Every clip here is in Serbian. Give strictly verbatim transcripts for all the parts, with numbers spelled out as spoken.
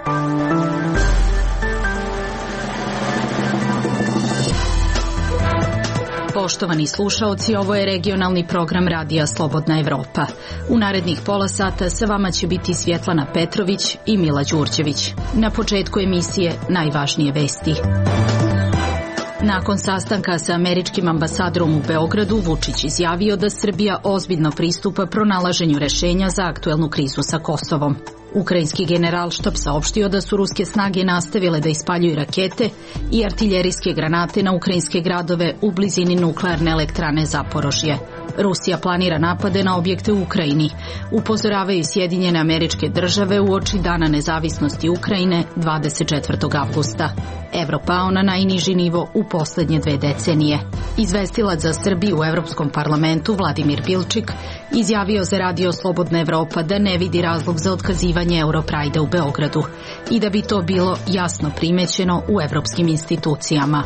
Poštovani slušaoci, ovo je regionalni program Radija Slobodna Evropa. U narednih pola sata sa vama će biti Svjetlana Petrović i Mila Đurđević. Na početku emisije najvažnije vesti. Nakon sastanka sa američkim ambasadorom u Beogradu, Vučić izjavio da Srbija ozbiljno pristupa pronalaženju rešenja za aktuelnu krizu sa Kosovom. Ukrajinski generalštab saopštio da su ruske snage nastavile da ispaljuju rakete i artiljerijske granate na ukrajinske gradove u blizini nuklearne elektrane Zaporožje. Rusija planira napade na objekte u Ukrajini, upozoravaju Sjedinjene Američke Države uoči Dana nezavisnosti Ukrajine dvadeset četvrtog avgusta. Evro pao na najniži nivo u poslednje dve decenije. Izvestilac za Srbiju u Evropskom parlamentu Vladimir Bilčik izjavio za Radio Slobodna Evropa da ne vidi razlog za otkazivanje Europrajda u Beogradu i da bi to bilo jasno primećeno u evropskim institucijama.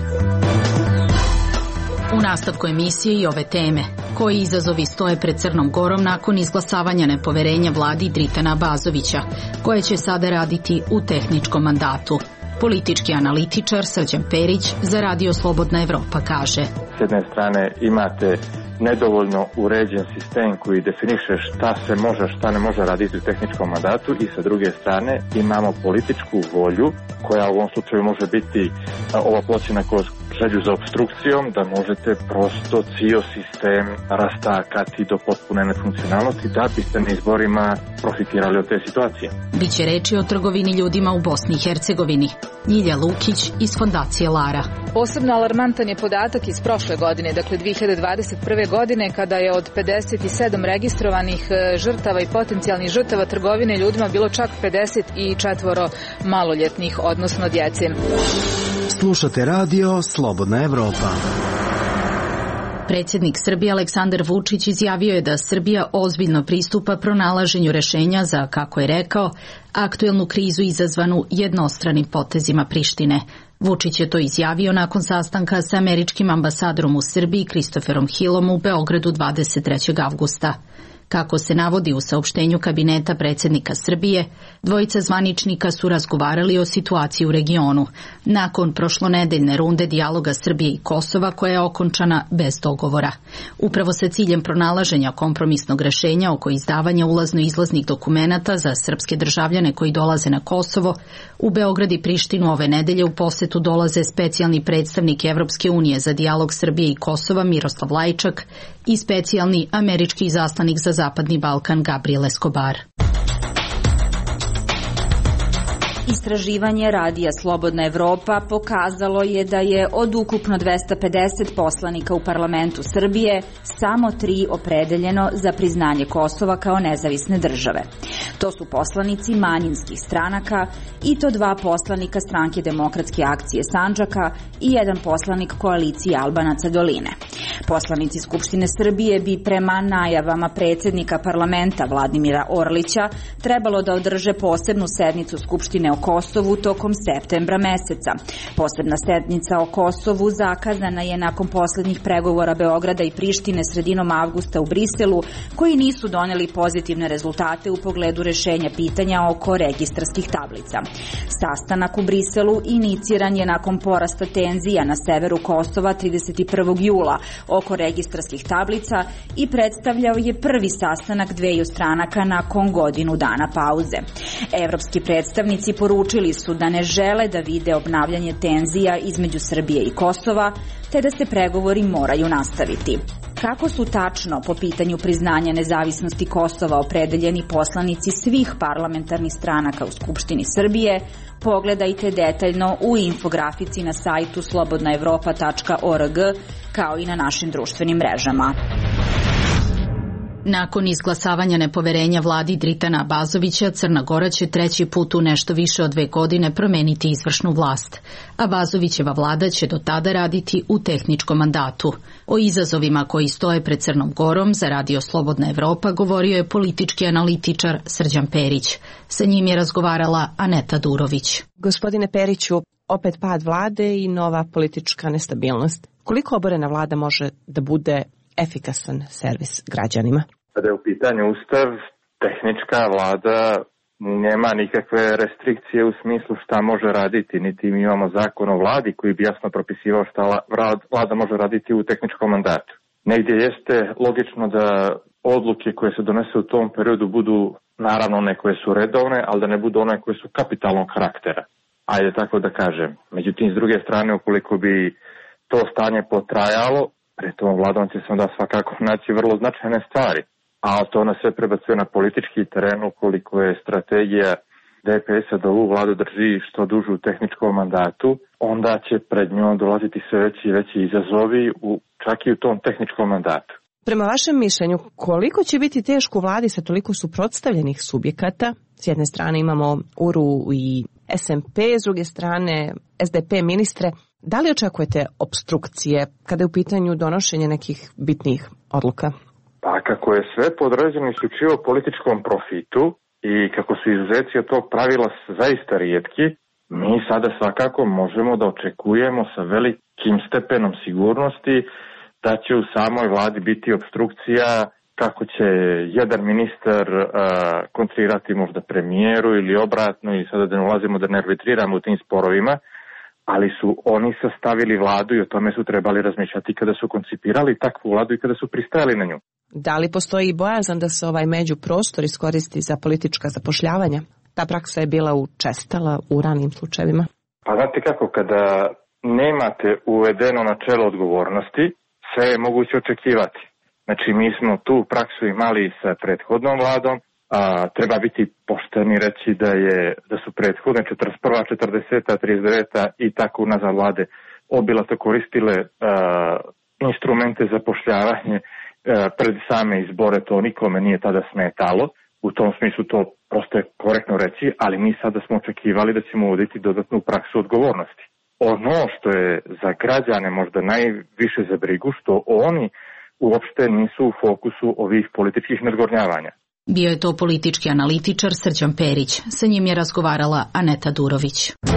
U nastavku emisije i ove teme. Koji izazovi stoje pred Crnom Gorom nakon izglasavanja nepoverenja vladi Dritana Bazovića, koje će sada raditi u tehničkom mandatu? Politički analitičar Srđan Perić za Radio Slobodna Evropa kaže: S jedne strane imate nedovoljno uređen sistem koji definiše šta se može, šta ne može raditi u tehničkom mandatu, i sa druge strane imamo političku volju koja u ovom slučaju može biti ova pločina kroz želju za obstrukcijom, da možete prosto cijel sistem rastakati do potpune nefunkcionalnosti da biste na izborima profitirali od te situacije. Biće reči o trgovini ljudima u Bosni i Hercegovini. Ljilja Lukić iz Fondacije Lara. Posebno alarmantan je podatak iz prošle godine, dakle dve hiljade dvadeset prve godine, kada je od pedeset sedam registrovanih žrtava i potencijalnih žrtava trgovine ljudima bilo čak pedeset četiri maloljetnih, odnosno djece. Slušate Radio Slobodna Evropa. Predsjednik Srbije Aleksandar Vučić izjavio je da Srbija ozbiljno pristupa pronalaženju rešenja za, kako je rekao, aktuelnu krizu izazvanu jednostranim potezima Prištine. Vučić je to izjavio nakon sastanka sa američkim ambasadorom u Srbiji Christopherom Hillom u Beogradu dvadeset trećeg avgusta. Kako se navodi u saopštenju kabineta predsjednika Srbije, dvojica zvaničnika su razgovarali o situaciji u regionu, nakon prošlonedeljne runde dijaloga Srbije i Kosova koja je okončana bez dogovora. Upravo sa ciljem pronalaženja kompromisnog rešenja oko izdavanja ulazno-izlaznih dokumenata za srpske državljane koji dolaze na Kosovo, u Beograd i Prištinu ove nedelje u posetu dolaze specijalni predstavnik Evropske unije za dijalog Srbije i Kosova Miroslav Lajčak i specijalni američki izaslanik za Zapadni Balkan Gabriel Escobar. Istraživanje Radija Slobodna Evropa pokazalo je da je od ukupno dvesta pedeset poslanika u parlamentu Srbije samo tri opredeljeno za priznanje Kosova kao nezavisne države. To su poslanici manjinskih stranaka i to dva poslanika Stranke demokratske akcije Sandžaka i jedan poslanik koalicije Albanaca Doline. Poslanici Skupštine Srbije bi prema najavama predsjednika parlamenta Vladimira Orlića trebalo da održe posebnu sednicu Skupštine o Kosovu tokom septembra meseca. Posebna sednica o Kosovu zakazana je nakon posljednjih pregovora Beograda i Prištine sredinom avgusta u Briselu, koji nisu doneli pozitivne rezultate u pogledu rešenja pitanja oko registarskih tablica. Sastanak u Briselu iniciran je nakon porasta tenzija na severu Kosova trideset prvog jula oko registarskih tablica i predstavljao je prvi sastanak dveju stranaka nakon godinu dana pauze. Evropski predstavnici poručili su da ne žele da vide obnavljanje tenzija između Srbije i Kosova, te da se pregovori moraju nastaviti. Kako su tačno po pitanju priznanja nezavisnosti Kosova opredeljeni poslanici svih parlamentarnih stranaka u Skupštini Srbije, pogledajte detaljno u infografici na sajtu slobodna evropa tačka org, kao i na našim društvenim mrežama. Nakon izglasavanja nepoverenja vladi Dritana Bazovića, Crna Gora će treći put u nešto više od dve godine promeniti izvršnu vlast, a Bazovićeva vlada će do tada raditi u tehničkom mandatu. O izazovima koji stoje pred Crnom Gorom za Radio Slobodna Evropa govorio je politički analitičar Srđan Perić. Sa njim je razgovarala Aneta Durović. Gospodine Periću, opet pad vlade i nova politička nestabilnost. Koliko oborena vlada može da bude efikasan servis građanima? Kada je u pitanju Ustav, tehnička vlada nema nikakve restrikcije u smislu šta može raditi, niti mi imamo zakon o vladi koji bi jasno propisivao šta vlada može raditi u tehničkom mandatu. Negdje jeste logično da odluke koje se donese u tom periodu budu naravno one koje su redovne, ali da ne budu one koje su kapitalnog karaktera. Ajde tako da kažem. Međutim, s druge strane, ukoliko bi to stanje potrajalo, pred tom vladom će se onda svakako naći vrlo značajne stvari. A to nas sve prebacuje na politički teren, ukoliko je strategija D P S-a da ovu vladu drži što dužu u tehničkom mandatu, onda će pred njom dolaziti sve veći i veći izazovi u, čak i u tom tehničkom mandatu. Prema vašem mišljenju, koliko će biti teško u vladi sa toliko suprotstavljenih subjekata? S jedne strane imamo U R U i S M P, s druge strane S D P ministre. Da li očekujete obstrukcije kada je u pitanju donošenje nekih bitnih odluka? Pa kako je sve podređeno isključivo političkom profitu i kako su izuzeci od tog pravila zaista rijetki, mi sada svakako možemo da očekujemo sa velikim stepenom sigurnosti da će u samoj vladi biti obstrukcija, kako će jedan ministar uh, kontrirati možda premijeru ili obratno, i sada da ne ulazimo da ne arbitriramo u tim sporovima, ali su oni sastavili vladu i o tome su trebali razmišljati kada su koncipirali takvu vladu i kada su pristajali na nju. Da li postoji bojazan da se ovaj međuprostor iskoristi za politička zapošljavanja? Ta praksa je bila učestala u ranim slučajevima. Pa znate kako, kada nemate uvedeno načelo odgovornosti, sve je moguće očekivati. Znači, mi smo tu praksu imali sa prethodnom vladom, a, treba biti pošteni reći da je da su prethodne četrdeset prva, četrdeseta, trideset deveta i tako unazad vlade obilato koristile a, instrumente za zapošljavanje a, pred same izbore, to nikome nije tada smetalo. U tom smislu to prosto je korektno reći, ali mi sada smo očekivali da ćemo uvoditi dodatnu praksu odgovornosti. Ono što je za građane možda najviše za brigu, što oni uopšte nisu u fokusu ovih političkih nadgornjavanja. Bio je to politički analitičar Srđan Perić. Sa njim je razgovarala Aneta Durović.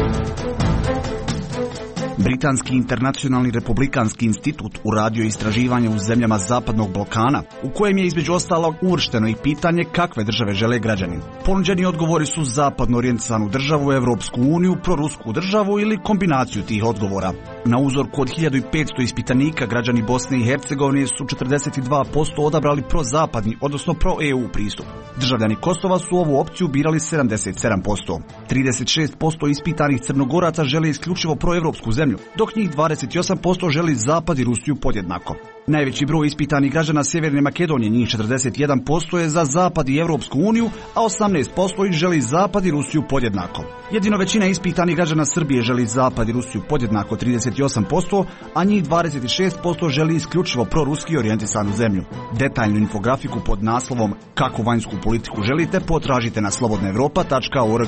Britanski internacionalni republikanski institut uradio istraživanje u zemljama Zapadnog Balkana, u kojem je između ostalog uvršteno i pitanje kakve države žele građani. Ponuđeni odgovori su zapadno orijentisanu državu, Evropsku uniju, prorusku državu ili kombinaciju tih odgovora. Na uzorku od hiljadu petsto ispitanika građani Bosne i Hercegovine su četrdeset dva posto odabrali prozapadni, odnosno pro-E U pristup. Državljani Kosova su ovu opciju birali sedamdeset sedam posto. trideset šest posto ispitanih Crnogoraca žele isključivo proevropsku zemlju, dok njih dvadeset osam posto želi Zapad i Rusiju podjednako. Najveći broj ispitanih građana Sjeverne Makedonije, njih četrdeset jedan posto, je za Zapad i Evropsku uniju, a osamnaest posto ih želi Zapad i Rusiju podjednako. Jedino većina ispitanih građana Srbije želi Zapad i Rusiju podjednako, trideset osam posto, a njih dvadeset šest posto želi isključivo proruski orijentisanu zemlju. Detaljnu infografiku pod naslovom Kako vanjsku politiku želite potražite na slobodna evropa tačka org.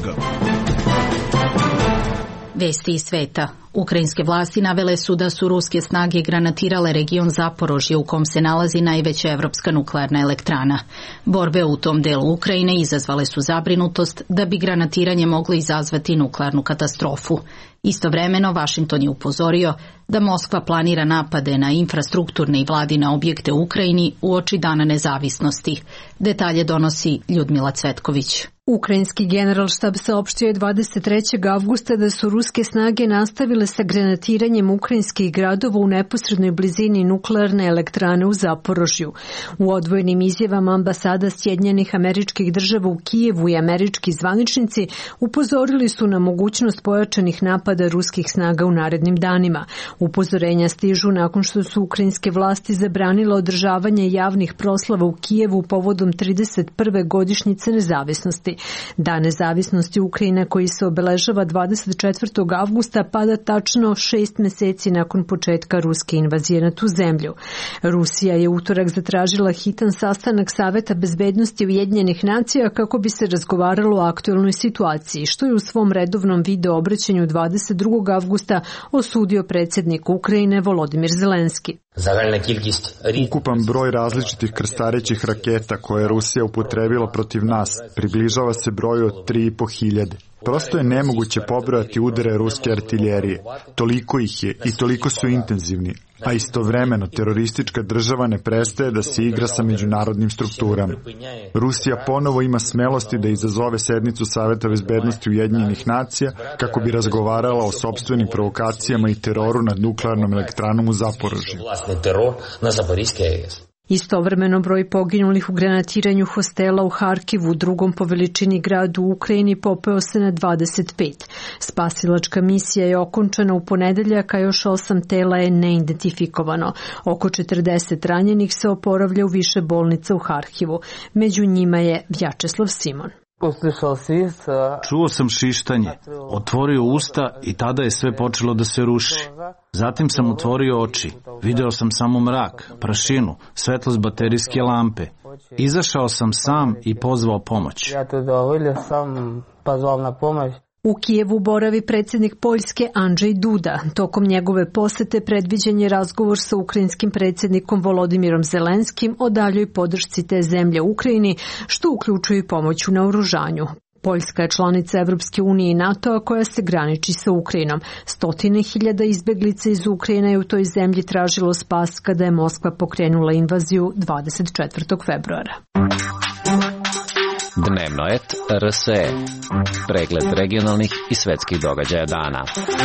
Vesti iz sveta. Ukrajinske vlasti navele su da su ruske snage granatirale region Zaporožje u kom se nalazi najveća evropska nuklearna elektrana. Borbe u tom delu Ukrajine izazvale su zabrinutost da bi granatiranje moglo izazvati nuklearnu katastrofu. Istovremeno, Vašington je upozorio da Moskva planira napade na infrastrukturne i vladine objekte u Ukrajini uoči Dana nezavisnosti. Detalje donosi Ljudmila Cvetković. Ukrajinski generalštab saopštio je dvadeset trećeg avgusta da su ruske snage nastavile sa granatiranjem ukrajinskih gradova u neposrednoj blizini nuklearne elektrane u Zaporožju. U odvojenim izjavama ambasada Sjedinjenih Američkih Država u Kijevu i američki zvaničnici upozorili su na mogućnost pojačanih napada ruskih snaga u narednim danima. Upozorenja stižu nakon što su ukrajinske vlasti zabranile održavanje javnih proslava u Kijevu povodom trideset prve godišnjice nezavisnosti. Dan nezavisnosti Ukrajine, koji se obeležava dvadeset četvrtog avgusta, pada tačno šest meseci nakon početka ruske invazije na tu zemlju. Rusija je utorak zatražila hitan sastanak Saveta bezbednosti Ujedinjenih nacija kako bi se razgovaralo o aktuelnoj situaciji, što je u svom redovnom video obraćanju dvadeset drugog avgusta osudio predsjednik Ukrajine Volodimir Zelenski. Ukupan broj različitih krstarećih raketa koje je Rusija upotrebila protiv nas približava se broju od tri i po hiljade. Prosto je nemoguće pobrojati udare ruske artiljerije. Toliko ih je i toliko su intenzivni, a istovremeno teroristička država ne prestaje da se igra sa međunarodnim strukturama. Rusija ponovo ima smelosti da izazove sednicu Saveta bezbednosti Ujedinjenih nacija kako bi razgovarala o sopstvenim provokacijama i teroru nad nuklearnom elektranom u Zaporožju. Istovremeno broj poginulih u granatiranju hostela u Harkivu, drugom po veličini gradu u Ukrajini, popeo se na dvadeset pet. Spasilačka misija je okončana u ponedeljak, a još osam tela je neidentifikovano. Oko četrdeset ranjenih se oporavlja u više bolnica u Harkivu. Među njima je Vjačeslav Simon. Čuo sam šištanje, otvorio usta i tada je sve počelo da se ruši. Zatim sam otvorio oči, video sam samo mrak, prašinu, svetlost baterijske lampe. Izašao sam sam i pozvao pomoć. U Kijevu boravi predsjednik Poljske Andrzej Duda. Tokom njegove posete predviđen je razgovor sa ukrajinskim predsjednikom Volodimirom Zelenskim o daljoj podršci te zemlje Ukrajini, što uključuje i pomoć u naoružanju. Poljska je članica Evropske unije i NATO-a koja se graniči sa Ukrajinom. Stotine hiljada izbeglica iz Ukrajine je u toj zemlji tražilo spas kada je Moskva pokrenula invaziju dvadeset četvrtog februara. Dnevnoet R S E. Pregled regionalnih i svetskih događaja dana.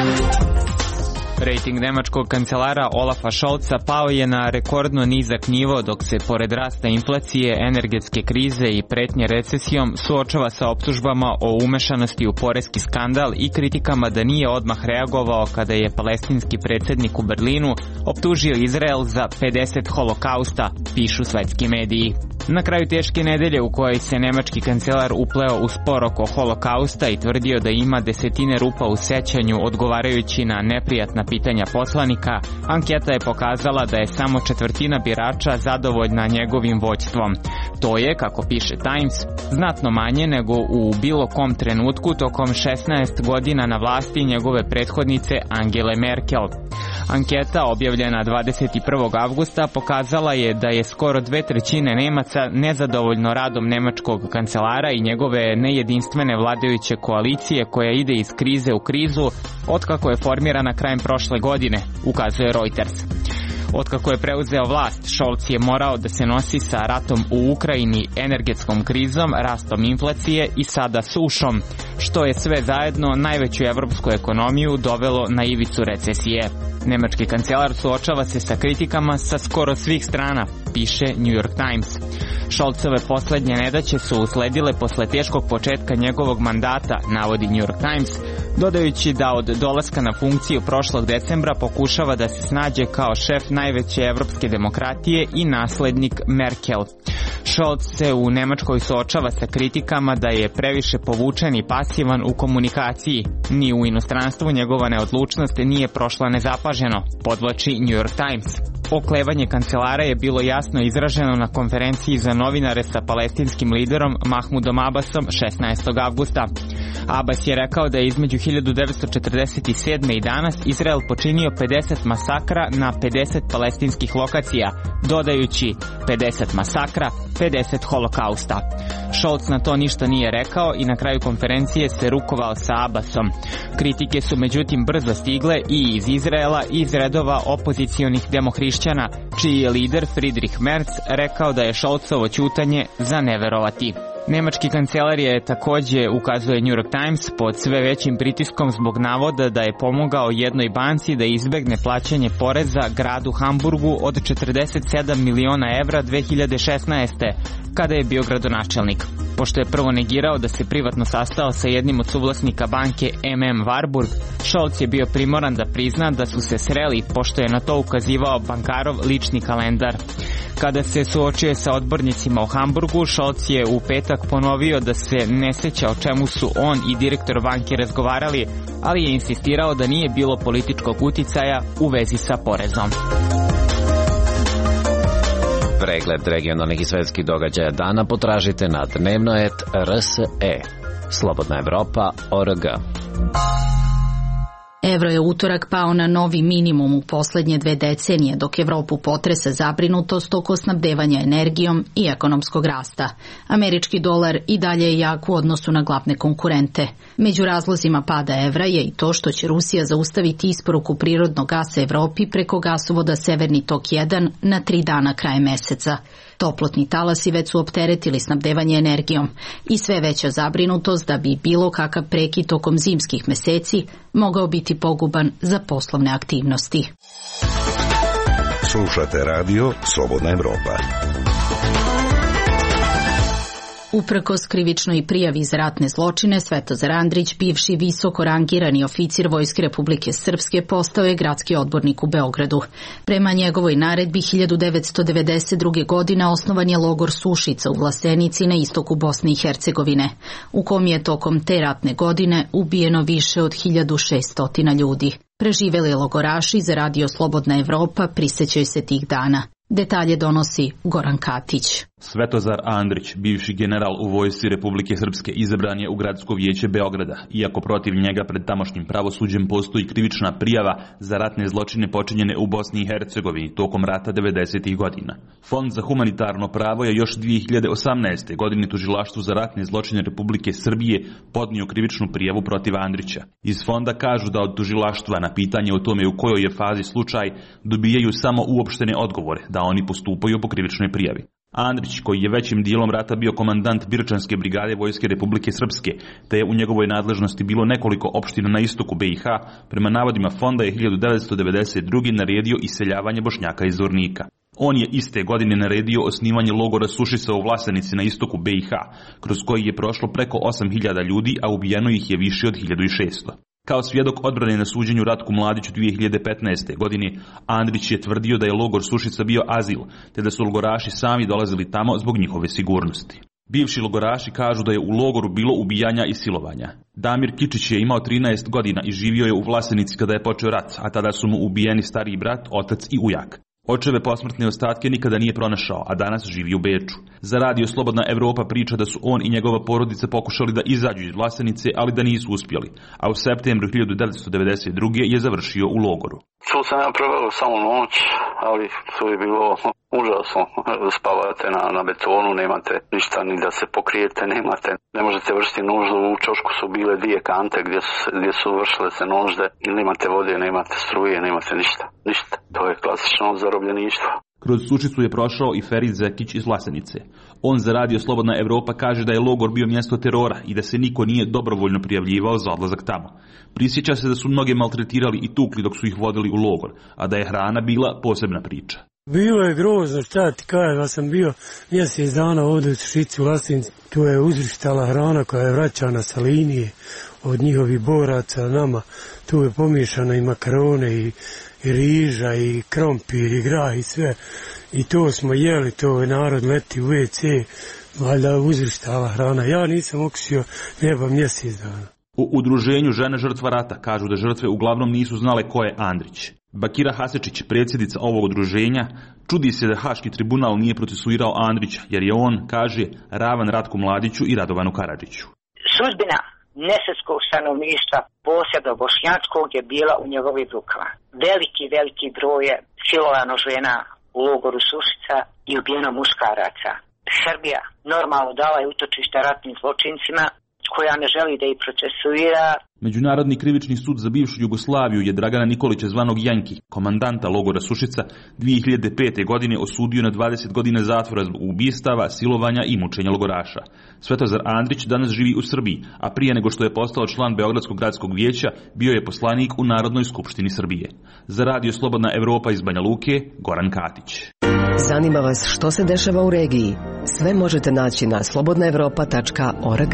Rating nemačkog kancelara Olafa Scholza pao je na rekordno nizak nivo dok se pored rasta inflacije, energetske krize i pretnje recesijom suočava sa optužbama o umešanosti u poreski skandal i kritikama da nije odmah reagovao kada je palestinski predsjednik u Berlinu optužio Izrael za pedeset holokausta, pišu svetski mediji. Na kraju teške nedelje u kojoj se nemački kancelar upleo u spor oko holokausta i tvrdio da ima desetine rupa u sećanju odgovarajući na neprijatna pitanja poslanika, anketa je pokazala da je samo četvrtina birača zadovoljna njegovim vođstvom. To je, kako piše Times, znatno manje nego u bilo kom trenutku tokom šesnaest godina na vlasti njegove prethodnice Angele Merkel. Anketa, objavljena dvadeset prvog avgusta, pokazala je da je skoro dve trećine Nemaca nezadovoljno radom nemačkog kancelara i njegove nejedinstvene vladajuće koalicije koja ide iz krize u krizu otkako je formirana krajem prošle godine, ukazuje Reuters. Otkako je preuzeo vlast, Scholz je morao da se nosi sa ratom u Ukrajini, energetskom krizom, rastom inflacije i sada sušom, što je sve zajedno najveću evropsku ekonomiju dovelo na ivicu recesije. Nemački kancelar suočava se sa kritikama sa skoro svih strana, piše New York Times. Scholzove poslednje nedaće su usledile posle teškog početka njegovog mandata, navodi New York Times, dodajući da od dolaska na funkciju prošlog decembra pokušava da se snađe kao šef najveće evropske demokratije i naslednik Merkel. Scholz se u Nemačkoj suočava sa kritikama da je previše povučen i pasivan u komunikaciji. Ni u inostranstvu njegova neodlučnost nije prošla nezapaženo, podvlači New York Times. Oklevanje kancelara je bilo jasno izraženo na konferenciji za novinare sa palestinskim liderom Mahmudom Abbasom šesnaestog avgusta. Abbas je rekao da je između hiljadu devetsto četrdeset sedme i danas Izrael počinio pedeset masakra na pedeset palestinskih lokacija, dodajući pedeset masakra, pedeset holokausta. Scholz na to ništa nije rekao i na kraju konferencije se rukovao sa Abbasom. Kritike su međutim brzo stigle i iz Izraela i iz redova opozicionih demohrišćana, čiji je lider Friedrich Merz rekao da je Scholzovo ćutanje za neverovati. Nemački kancelar je takođe, ukazuje New York Times, pod sve većim pritiskom zbog navoda da je pomogao jednoj banci da izbegne plaćanje poreza gradu Hamburgu od četrdeset sedam miliona evra dve hiljade šesnaeste. kada je bio gradonačelnik. Pošto je prvo negirao da se privatno sastao sa jednim od suvlasnika banke M M Warburg, Scholz je bio primoran da prizna da su se sreli, pošto je na to ukazivao bankarov lični kalendar. Kada se suočio sa odbornicima u Hamburgu, Scholz je u petak ponovio da se ne seća o čemu su on i direktor banke razgovarali, ali je insistirao da nije bilo političkog uticaja u vezi sa porezom. Pregled regionalnih i svetskih događaja dana potražite na dnevnoet R S E. Slobodna Evropa, O R G. Evro je utorak pao na novi minimum u poslednje dve decenije, dok Evropu potresa zabrinutost oko snabdevanja energijom i ekonomskog rasta. Američki dolar i dalje je jak u odnosu na glavne konkurente. Među razlozima pada evra je i to što će Rusija zaustaviti isporuku prirodnog gasa Evropi preko gasovoda Severni tok jedan na tri dana krajem meseca. Toplotni talasi već su opteretili snabdevanje energijom i sve veća zabrinutost da bi bilo kakav prekid tokom zimskih meseci mogao biti poguban za poslovne aktivnosti. Slušate radio Slobodna Evropa. Uprkos krivičnoj prijavi za ratne zločine, Svetozar Andrić, bivši visoko rangirani oficir Vojske Republike Srpske, postao je gradski odbornik u Beogradu. Prema njegovoj naredbi hiljadu devetsto devedeset druge. godine osnovan je logor Sušica u Vlasenici na istoku Bosne i Hercegovine, u kom je tokom te ratne godine ubijeno više od hiljadu šesto ljudi. Preživeli logoraši za radio Slobodna Evropa prisećaju se tih dana. Detalje donosi Goran Katić. Svetozar Andrić, bivši general u Vojsci Republike Srpske, izabran je u Gradsko vijeće Beograda, iako protiv njega pred tamošnjim pravosuđem postoji krivična prijava za ratne zločine počinjene u Bosni i Hercegovini tokom rata devedesetih godina. Fond za humanitarno pravo je još dvije hiljade osamnaeste. godine tužilaštvu za ratne zločine Republike Srbije podnio krivičnu prijavu protiv Andrića. Iz fonda kažu da od tužilaštva na pitanje o tome u kojoj je fazi slučaj dobijaju samo uopštene odgovore, da oni postupaju po krivičnoj prijavi. Andrić, koji je većim dijelom rata bio komandant Birčanske brigade Vojske Republike Srpske, te je u njegovoj nadležnosti bilo nekoliko opština na istoku B i H, prema navodima fonda je hiljadu devetsto devedeset druge. naredio iseljavanje Bošnjaka iz Zvornika. On je iste godine naredio osnivanje logora Sušica u Vlasenici na istoku B i H, kroz koji je prošlo preko osam hiljada ljudi, a ubijeno ih je više od hiljadu šesto. Kao svjedok odbrane na suđenju Ratku Mladiću dvije hiljade petnaeste. godine, Andrić je tvrdio da je logor Sušica bio azil, te da su logoraši sami dolazili tamo zbog njihove sigurnosti. Bivši logoraši kažu da je u logoru bilo ubijanja i silovanja. Damir Kičić je imao trinaest godina i živio je u Vlasenici kada je počeo rat, a tada su mu ubijeni stariji brat, otac i ujak. Očeve posmrtne ostatke nikada nije pronašao, a danas živi u Beču. Za radio Slobodna Evropa priča da su on i njegova porodica pokušali da izađu iz Vlasenice, ali da nisu uspjeli, a u septembru hiljadu devetsto devedeset druge. je završio u logoru. Tu sam ja proveo samo noć, ali to je bilo užasno. Spavate na, na betonu, nemate ništa ni da se pokrijete, nemate, ne možete vršiti nuždu. U čošku su bile dvije kante gdje su, gdje su vršile se nužde i nemate vode, nemate struje, nemate ništa. Ništa. To je klasično zarobljeništvo. Kroz Sušicu je prošao i Ferit Zekić iz Vlasenice. On za radio Slobodna Evropa kaže da je logor bio mjesto terora i da se niko nije dobrovoljno prijavljivao za odlazak tamo. Prisjeća se da su mnoge maltretirali i tukli dok su ih vodili u logor, a da je hrana bila posebna priča. Bilo je grozno, šta ti kažem, da sam bio mjesec dana ovdje u Sušici u Vlasenici. Tu je uzrištala hrana koja je vraćana sa linije od njihovih boraca nama. Tu je pomiješana i makarone i i riža i krompir i grah i sve. I to smo jeli, to je narod leti u ve ce, valjda uzrištala hrana. Ja nisam okusio neba mjesec dana. U udruženju žene žrtva rata kažu da žrtve uglavnom nisu znale ko je Andrić. Bakira Hasečić, predsjednica ovog udruženja, čudi se da Haški tribunal nije procesuirao Andrića, jer je on, kaže, ravan Ratku Mladiću i Radovanu Karadžiću. Sudbina nesrpskog stanovništva, posebno bošnjačkog, je bila u njegovim rukama. Veliki, veliki broj je silovano žena u logoru Sušica i ubijeno muškaraca. Srbija normalno dala je utočište ratnim zločincima, koja ne želi da ih procesuira. Međunarodni krivični sud za bivšu Jugoslaviju je Dragana Nikolića zvanog Janki, komandanta logora Sušica, dvije hiljade pete. godine osudio na dvadeset godina zatvora zbog ubistava, silovanja i mučenja logoraša. Svetozar Andrić danas živi u Srbiji, a prije nego što je postao član Beogradskog gradskog vijeća, bio je poslanik u Narodnoj skupštini Srbije. Za radio Slobodna Evropa iz Banja Luke, Goran Katić. Zanima vas što se dešava u regiji? Sve možete naći na slobodna evropa tačka org.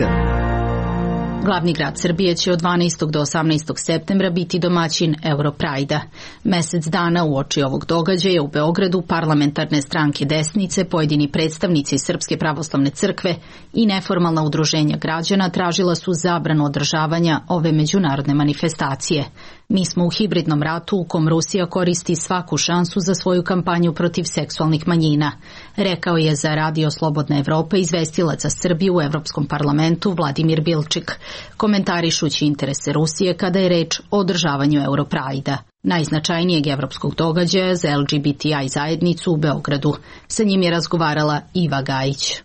Glavni grad Srbije će od dvanaestog do osamnaestog septembra biti domaćin Europrajda. Mesec dana uoči ovog događaja u Beogradu parlamentarne stranke desnice, pojedini predstavnici Srpske pravoslavne crkve i neformalna udruženja građana tražila su zabranu održavanja ove međunarodne manifestacije. Mi smo u hibridnom ratu u kom Rusija koristi svaku šansu za svoju kampanju protiv seksualnih manjina, rekao je za radio Slobodna Evropa izvestilac za Srbiju u Evropskom parlamentu Vladimir Bilčik. komentarišući interese Rusije kada je reč o održavanju Europrajda, najznačajnijeg evropskog događaja za L G B T I zajednicu u Beogradu. Sa njim je razgovarala Iva Gajić.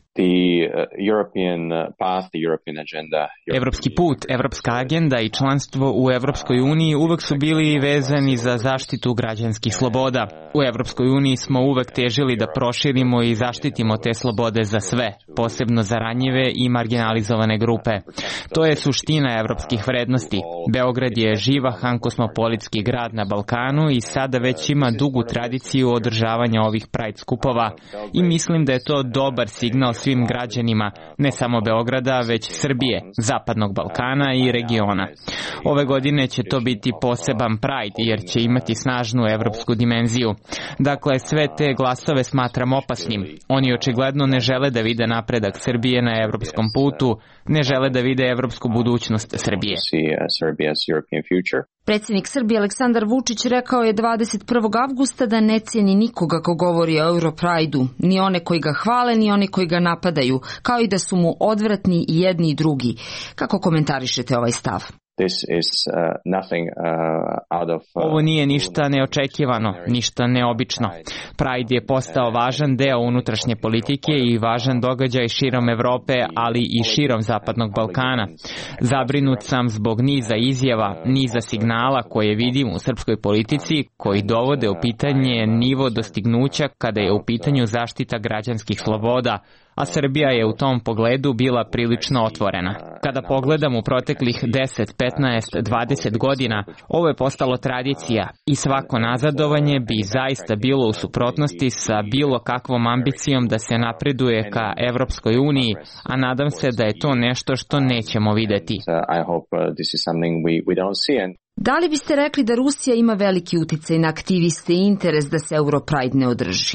Evropski put, evropska agenda i članstvo u Evropskoj uniji uvek su bili vezani za zaštitu građanskih sloboda. U Evropskoj uniji smo uvek težili da proširimo i zaštitimo te slobode za sve, posebno za ranjive i marginalizovane grupe. To je suština evropskih vrednosti. Beograd je živahan kosmopolitski grad na Balkanu i sada već ima dugu tradiciju održavanja ovih Pride skupova i mislim da je to dobar signal svim građanima, ne samo Beograda, već Srbije, Zapadnog Balkana i regiona. Ove godine će to biti poseban Pride, jer će imati snažnu evropsku dimenziju. Dakle, sve te glasove smatram opasnim. Oni očigledno ne žele da vide napredak Srbije na evropskom putu, ne žele da vide evropsku budućnost Srbije. Predsjednik Srbije Aleksandar Vučić rekao je dvadeset prvog avgusta da ne cijeni nikoga ko govori o Europrajdu, ni one koji ga hvale, ni one koji ga napadaju, kao i da su mu odvratni i jedni i drugi. Kako komentarišete ovaj stav? Ovo nije ništa neočekivano, ništa neobično. Pride je postao važan deo unutrašnje politike i važan događaj širom Evrope, ali i širom Zapadnog Balkana. Zabrinut sam zbog niza izjava, niza signala koje vidim u srpskoj politici koji dovode u pitanje nivo dostignuća kada je u pitanju zaštita građanskih sloboda, a Srbija je u tom pogledu bila prilično otvorena. Kada pogledam u proteklih deset, petnaest, dvadeset godina, ovo je postalo tradicija i svako nazadovanje bi zaista bilo u suprotnosti sa bilo kakvom ambicijom da se napreduje ka Evropskoj uniji, a nadam se da je to nešto što nećemo videti. Da li biste rekli da Rusija ima veliki uticaj na aktiviste i interes da se Europride ne održi?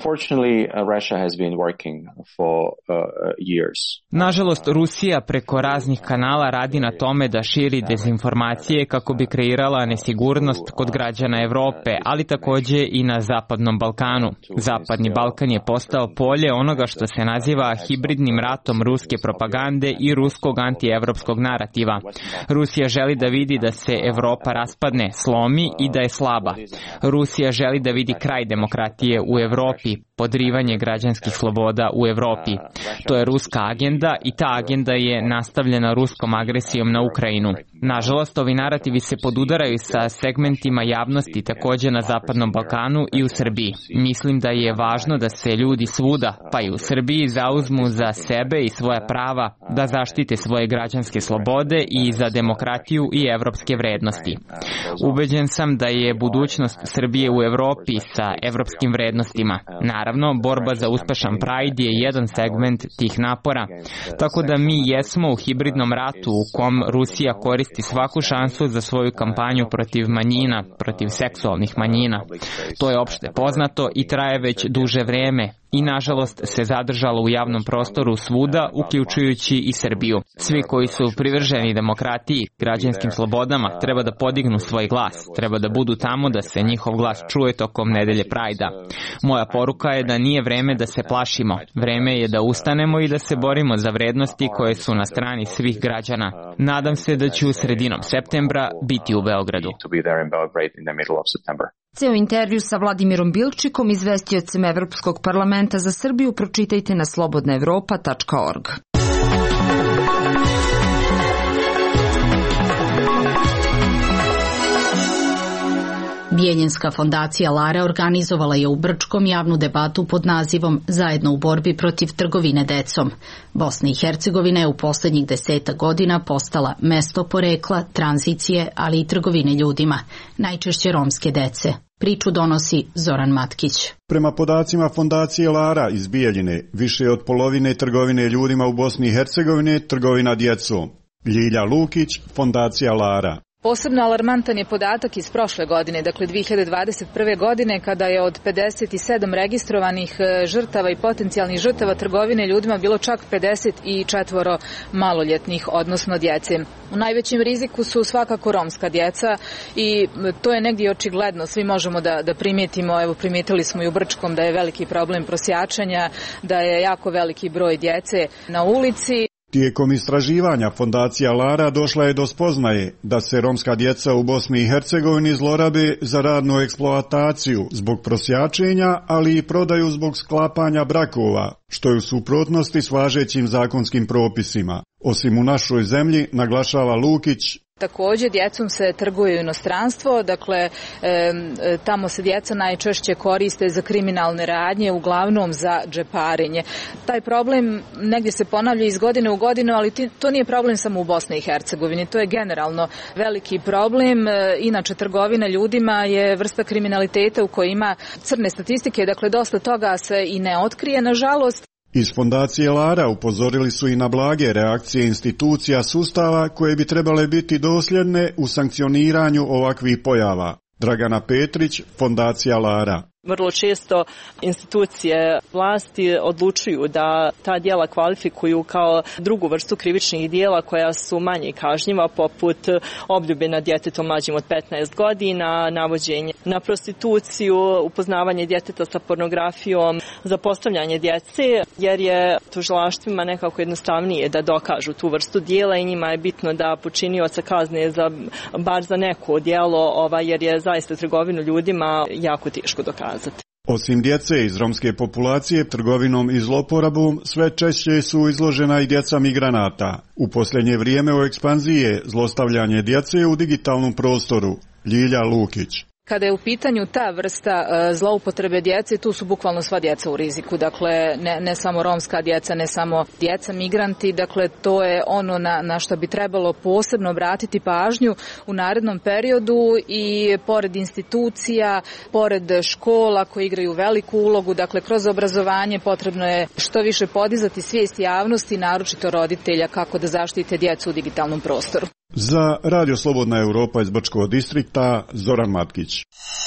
Nažalost, Rusija preko raznih kanala radi na tome da širi dezinformacije kako bi kreirala nesigurnost kod građana Evrope, ali takođe i na Zapadnom Balkanu. Zapadni Balkan je postao polje onoga što se naziva hibridnim ratom ruske propagande i ruskog antievropskog narativa. Rusija želi da vidi da se Evropa raspadne, slomi i da je slaba. Rusija želi da vidi kraj demokratije u Evropi, podrivanje građanskih sloboda u Evropi. To je ruska agenda i ta agenda je nastavljena ruskom agresijom na Ukrajinu. Nažalost, ovi narativi se podudaraju sa segmentima javnosti takođe na Zapadnom Balkanu i u Srbiji. Mislim da je važno da se ljudi svuda, pa i u Srbiji, zauzmu za sebe i svoja prava, da zaštite svoje građanske slobode i za demokratiju i evropske vrednosti. Ubeđen sam da je budućnost Srbije u Evropi sa evropskim vrednostima. Naravno, borba za uspešan Pride je jedan segment tih napora, tako da mi jesmo u hibridnom ratu u kom Rusija koristi svaku šansu za svoju kampanju protiv manjina, protiv seksualnih manjina. To je opšte poznato i traje već duže vreme i nažalost se zadržalo u javnom prostoru svuda, uključujući i Srbiju. Svi koji su privrženi demokratiji, građanskim slobodama, treba da podignu svoj glas, treba da budu tamo da se njihov glas čuje tokom nedelje Prajda. Moja poruka je da nije vreme da se plašimo, vreme je da ustanemo i da se borimo za vrednosti koje su na strani svih građana. Nadam se da ću sredinom septembra biti u Beogradu. Ceo intervju sa Vladimirom Bilčikom, izvestiocem Evropskog parlamenta za Srbiju, pročitajte na slobodna evropa tačka org. Bijeljinska fondacija Lara organizovala je u Brčkom javnu debatu pod nazivom Zajedno u borbi protiv trgovine decom. Bosna i Hercegovina je u poslednjih deseta godina postala mesto porekla, tranzicije, ali i trgovine ljudima, najčešće romske dece. Priču donosi Zoran Matkić. Prema podacima fondacije Lara iz Bijeljine, više od polovine trgovine ljudima u Bosni i Hercegovini je trgovina djecom. Ljilja Lukić, fondacija Lara. Posebno alarmantan je podatak iz prošle godine, dakle dve hiljade dvadeset prve. godine, kada je od pedeset sedam registrovanih žrtava i potencijalnih žrtava trgovine ljudima bilo čak pedeset četiri maloljetnih, odnosno djece. U najvećem riziku su svakako romska djeca i to je negdje očigledno, svi možemo da, da primijetimo, evo primijetili smo i u Brčkom da je veliki problem prosjačanja, da je jako veliki broj djece na ulici. Tijekom istraživanja fondacija Lara došla je do spoznaje da se romska djeca u Bosni i Hercegovini zlorabe za radnu eksploataciju zbog prosjačenja, ali i prodaju zbog sklapanja brakova, što je u suprotnosti s važećim zakonskim propisima. Osim u našoj zemlji, naglašava Lukić, također djecom se trguje u inostranstvo, dakle e, tamo se djeca najčešće koriste za kriminalne radnje, uglavnom za džeparenje. Taj problem negdje se ponavlja iz godine u godinu, ali to nije problem samo u Bosni i Hercegovini, to je generalno veliki problem. Inače, trgovina ljudima je vrsta kriminaliteta u kojoj ima crne statistike, dakle dosta toga se i ne otkrije, nažalost. Iz fondacije Lara upozorili su i na blage reakcije institucija sustava koje bi trebale biti dosljedne u sankcioniranju ovakvih pojava. Dragana Petrić, fondacija Lara. Vrlo često institucije vlasti odlučuju da ta djela kvalifikuju kao drugu vrstu krivičnih djela koja su manje kažnjiva, poput obljube nad djetetom mlađim od petnaest godina, navođenje na prostituciju, upoznavanje djeteta sa pornografijom, zapostavljanje djece, jer je tužilaštvima nekako jednostavnije da dokažu tu vrstu djela i njima je bitno da počinioca kazne za, bar za neko djelo, jer je zaista trgovinu ljudima jako teško dokazati. Osim djece iz romske populacije, trgovinom i zloporabom sve češće su izložena i djeca migranata. U posljednje vrijeme u ekspanziji je zlostavljanje djece u digitalnom prostoru. Ljilja Lukić. Kada je u pitanju ta vrsta zloupotrebe djece, tu su bukvalno sva djeca u riziku. Dakle, ne, ne samo romska djeca, ne samo djeca migranti. Dakle, to je ono na, na što bi trebalo posebno obratiti pažnju u narednom periodu i pored institucija, pored škola koje igraju veliku ulogu. Dakle, kroz obrazovanje potrebno je što više podizati svijest javnosti, naročito roditelja, kako da zaštite djecu u digitalnom prostoru. Za Radio Slobodna Evropa iz Brčkog distrikta, Zoran Matkić.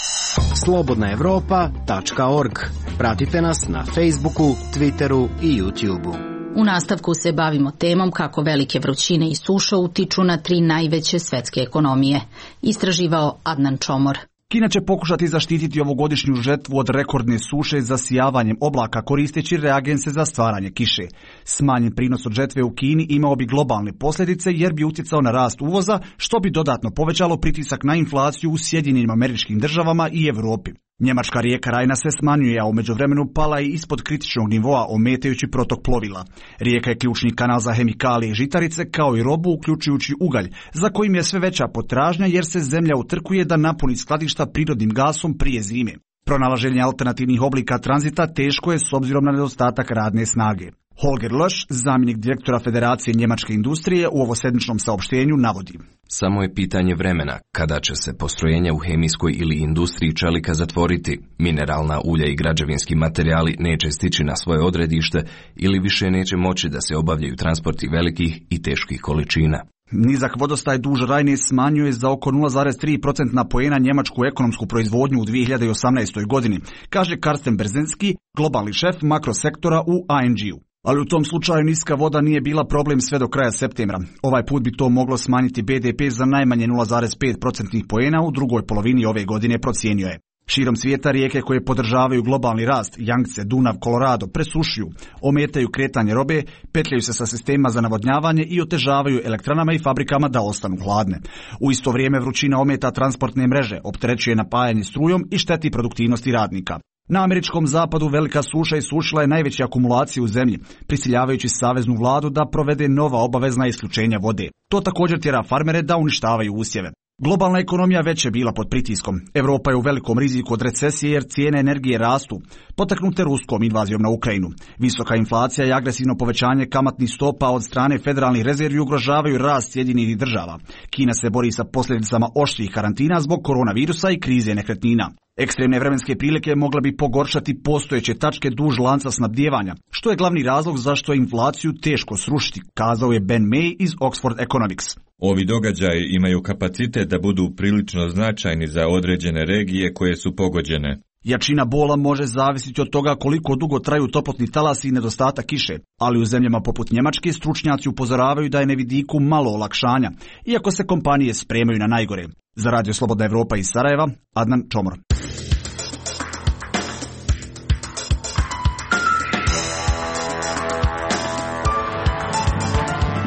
slobodna evropa tačka org. Pratite nas na Facebooku, Twitteru i YouTubeu. U nastavku se bavimo temom kako velike vrućine i suša utiču na tri najveće svetske ekonomije. Istraživao Adnan Čomor. Kina će pokušati zaštititi ovogodišnju žetvu od rekordne suše zasijavanjem oblaka koristeći reagense za stvaranje kiše. Smanjen prinos od žetve u Kini imao bi globalne posljedice jer bi utjecao na rast uvoza, što bi dodatno povećalo pritisak na inflaciju u Sjedinjenim Američkim Državama i Europi. Njemačka rijeka Rajna se smanjuje, a u međuvremenu pala je ispod kritičnog nivoa, ometajući protok plovila. Rijeka je ključni kanal za hemikalije i žitarice, kao i robu, uključujući ugalj, za kojim je sve veća potražnja jer se zemlja utrkuje da napuni skladišta prirodnim gasom prije zime. Pronalaženje alternativnih oblika tranzita teško je s obzirom na nedostatak radne snage. Holger Lösch, zamjenik direktora Federacije njemačke industrije, u ovosedmičnom saopštenju navodi: samo je pitanje vremena kada će se postrojenja u hemijskoj ili industriji čelika zatvoriti, mineralna ulja i građevinski materijali neće stići na svoje odredište ili više neće moći da se obavljaju transporti velikih i teških količina. Nizak vodostaj duž Rajne smanjuje za oko nula zarez tri procentna poena njemačku ekonomsku proizvodnju u dvije hiljade osamnaestoj. godini, kaže Karsten Brzezinski, globalni šef makrosektora u A N G-u. Ali u tom slučaju niska voda nije bila problem sve do kraja septembra. Ovaj put bi to moglo smanjiti B D P za najmanje nula zarez pet procentnih poena u drugoj polovini ove godine, procijenio je. Širom svijeta rijeke koje podržavaju globalni rast, Yangtze, Dunav, Colorado, presušuju, ometaju kretanje robe, petljaju se sa sistema za navodnjavanje i otežavaju elektranama i fabrikama da ostanu hladne. U isto vrijeme vrućina ometa transportne mreže, opterećuje napajanje strujom i šteti produktivnosti radnika. Na američkom zapadu velika suša isušila je najveće akumulacije u zemlji, prisiljavajući saveznu vladu da provede nova obavezna isključenja vode. To također tjera farmere da uništavaju usjeve. Globalna ekonomija već je bila pod pritiskom. Europa je u velikom riziku od recesije jer cijene energije rastu, potaknute ruskom invazijom na Ukrajinu. Visoka inflacija i agresivno povećanje kamatnih stopa od strane federalnih rezervi ugrožavaju rast Sjedinjenih Država. Kina se bori sa posljedicama oštrih karantina zbog koronavirusa i krize nekretnina. Ekstremne vremenske prilike mogle bi pogoršati postojeće tačke duž lanca snabdijevanja, što je glavni razlog zašto je inflaciju teško srušiti, kazao je Ben May iz Oxford Economics. Ovi događaji imaju kapacitet da budu prilično značajni za određene regije koje su pogođene. Jačina bola može zavisiti od toga koliko dugo traju toplotni talasi i nedostatak kiše, ali u zemljama poput Njemačke stručnjaci upozoravaju da je na vidiku malo olakšanja, iako se kompanije spremaju na najgore. Za Radio Slobodna Evropa iz Sarajeva, Adnan Čomor.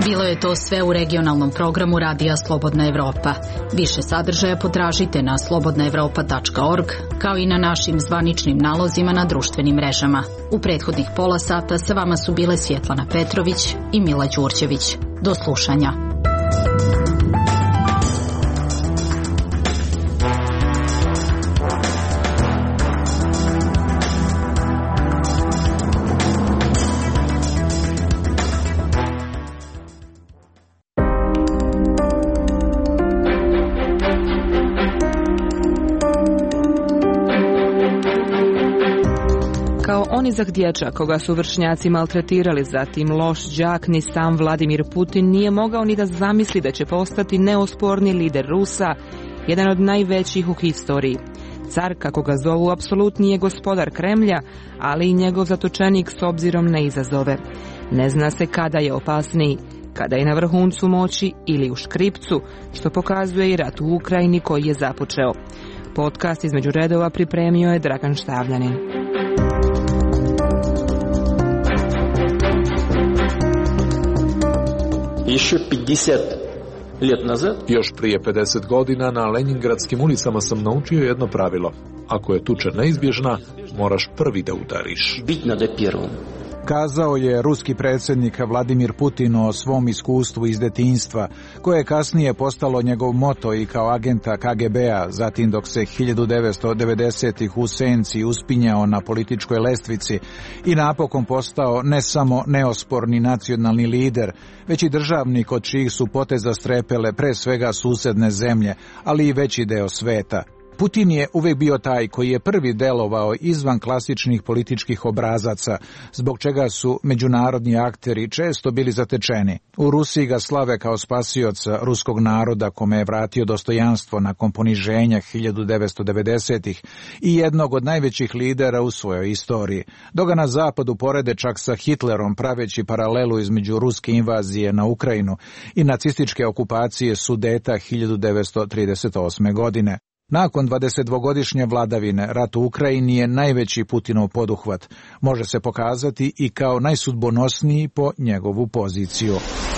Bilo je to sve u regionalnom programu Radija Slobodna Evropa. Više sadržaja potražite na slobodna evropa tačka org, kao i na našim zvaničnim nalozima na društvenim mrežama. U prethodnih pola sata sa vama su bile Svjetlana Petrović i Mila Đurđević. Do slušanja. Onizak dječak koga su vršnjaci maltretirali, zatim loš đak, ni sam Vladimir Putin nije mogao ni da zamisli da će postati neosporni lider Rusa, jedan od najvećih u historiji. Car, kako ga zovu, apsolutni je gospodar Kremlja, ali i njegov zatočenik s obzirom na izazove. Ne zna se kada je opasniji, kada je na vrhuncu moći ili u škripcu, što pokazuje i rat u Ukrajini koji je započeo. Podcast između redova pripremio je Dragan Štavljanin. Još prije pedeset godina na Leningradskim ulicama sam naučio jedno pravilo. Ako je tuča neizbježna, moraš prvi da udariš. Kazao je ruski predsjednik Vladimir Putin o svom iskustvu iz detinjstva, koje je kasnije postalo njegov moto i kao agenta K G B-a, zatim dok se hiljadu devetsto devedesetih u senci uspinjao na političkoj lestvici i napokon postao ne samo neosporni nacionalni lider, već i državnik od čijih su poteza strepele pre svega susedne zemlje, ali i veći deo sveta. Putin je uvijek bio taj koji je prvi delovao izvan klasičnih političkih obrazaca, zbog čega su međunarodni akteri često bili zatečeni. U Rusiji ga slave kao spasioca ruskog naroda kome je vratio dostojanstvo nakon poniženja hiljadu devetsto devedesetih i jednog od najvećih lidera u svojoj istoriji. Dok ga na zapadu porede čak sa Hitlerom, praveći paralelu između ruske invazije na Ukrajinu i nacističke okupacije Sudeta hiljadu devetsto trideset osme. godine. Nakon dvadesetdvogodišnje vladavine, rat u Ukrajini je najveći Putinov poduhvat. Može se pokazati i kao najsudbonosniji po njegovu poziciju.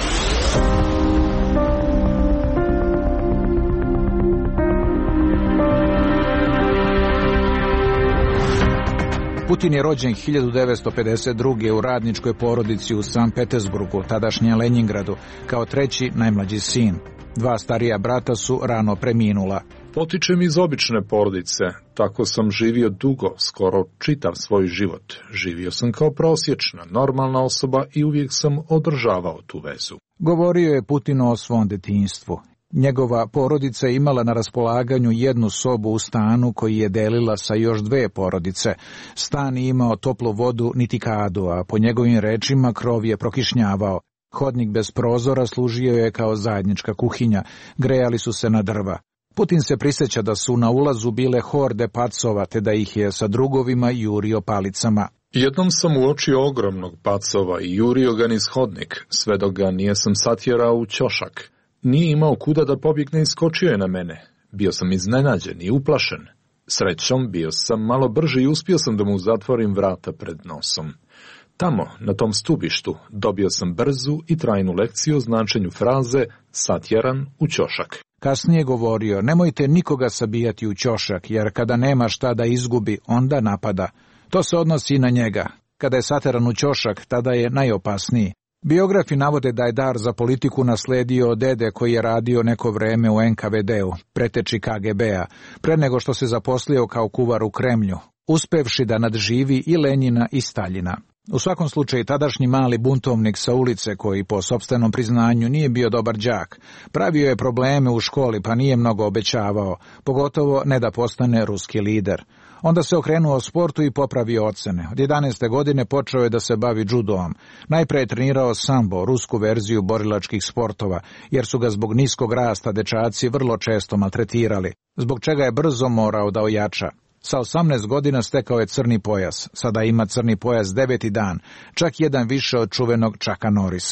Putin je rođen hiljadu devetsto pedeset druge. u radničkoj porodici u Sankt Petersburgu, tadašnjem Leningradu, kao treći najmlađi sin. Dva starija brata su rano preminula. Potičem iz obične porodice, tako sam živio dugo, skoro čitav svoj život. Živio sam kao prosječna, normalna osoba i uvijek sam održavao tu vezu. Govorio je Putin o svom detinjstvu. Njegova porodica je imala na raspolaganju jednu sobu u stanu koji je delila sa još dve porodice. Stan je imao toplu vodu niti kadu, a po njegovim rečima krov je prokišnjavao. Hodnik bez prozora služio je kao zajednička kuhinja, grejali su se na drva. Putin se prisjeća da su na ulazu bile horde pacova, te da ih je sa drugovima jurio palicama. Jednom sam uočio ogromnog pacova i jurio ga niz hodnik, sve dok ga nijesam satjerao u ćošak. Nije imao kuda da pobjegne i skočio je na mene. Bio sam iznenađen i uplašen. Srećom bio sam malo brži i uspio sam da mu zatvorim vrata pred nosom. Tamo, na tom stubištu, dobio sam brzu i trajnu lekciju o značenju fraze satjeran u ćošak. Kasnije govorio, nemojte nikoga sabijati u ćošak, jer kada nema šta da izgubi, onda napada. To se odnosi i na njega. Kada je sateran u ćošak, tada je najopasniji. Biografi navode da je dar za politiku nasledio od dede koji je radio neko vreme u N K V D-u, preteči K G B-a, pre nego što se zaposlio kao kuvar u Kremlju, uspevši da nadživi i Lenjina i Staljina. U svakom slučaju, tadašnji mali buntovnik sa ulice, koji po sopstvenom priznanju nije bio dobar đak, pravio je probleme u školi pa nije mnogo obećavao, pogotovo ne da postane ruski lider. Onda se okrenuo sportu i popravio ocene. Od jedanaeste godine počeo je da se bavi džudoom. Najpre je trenirao sambo, rusku verziju borilačkih sportova, jer su ga zbog niskog rasta dečaci vrlo često maltretirali, zbog čega je brzo morao da ojača. Sa osamnaest godina stekao je crni pojas, sada ima crni pojas deveti dan, čak jedan više od čuvenog Chucka Norrisa.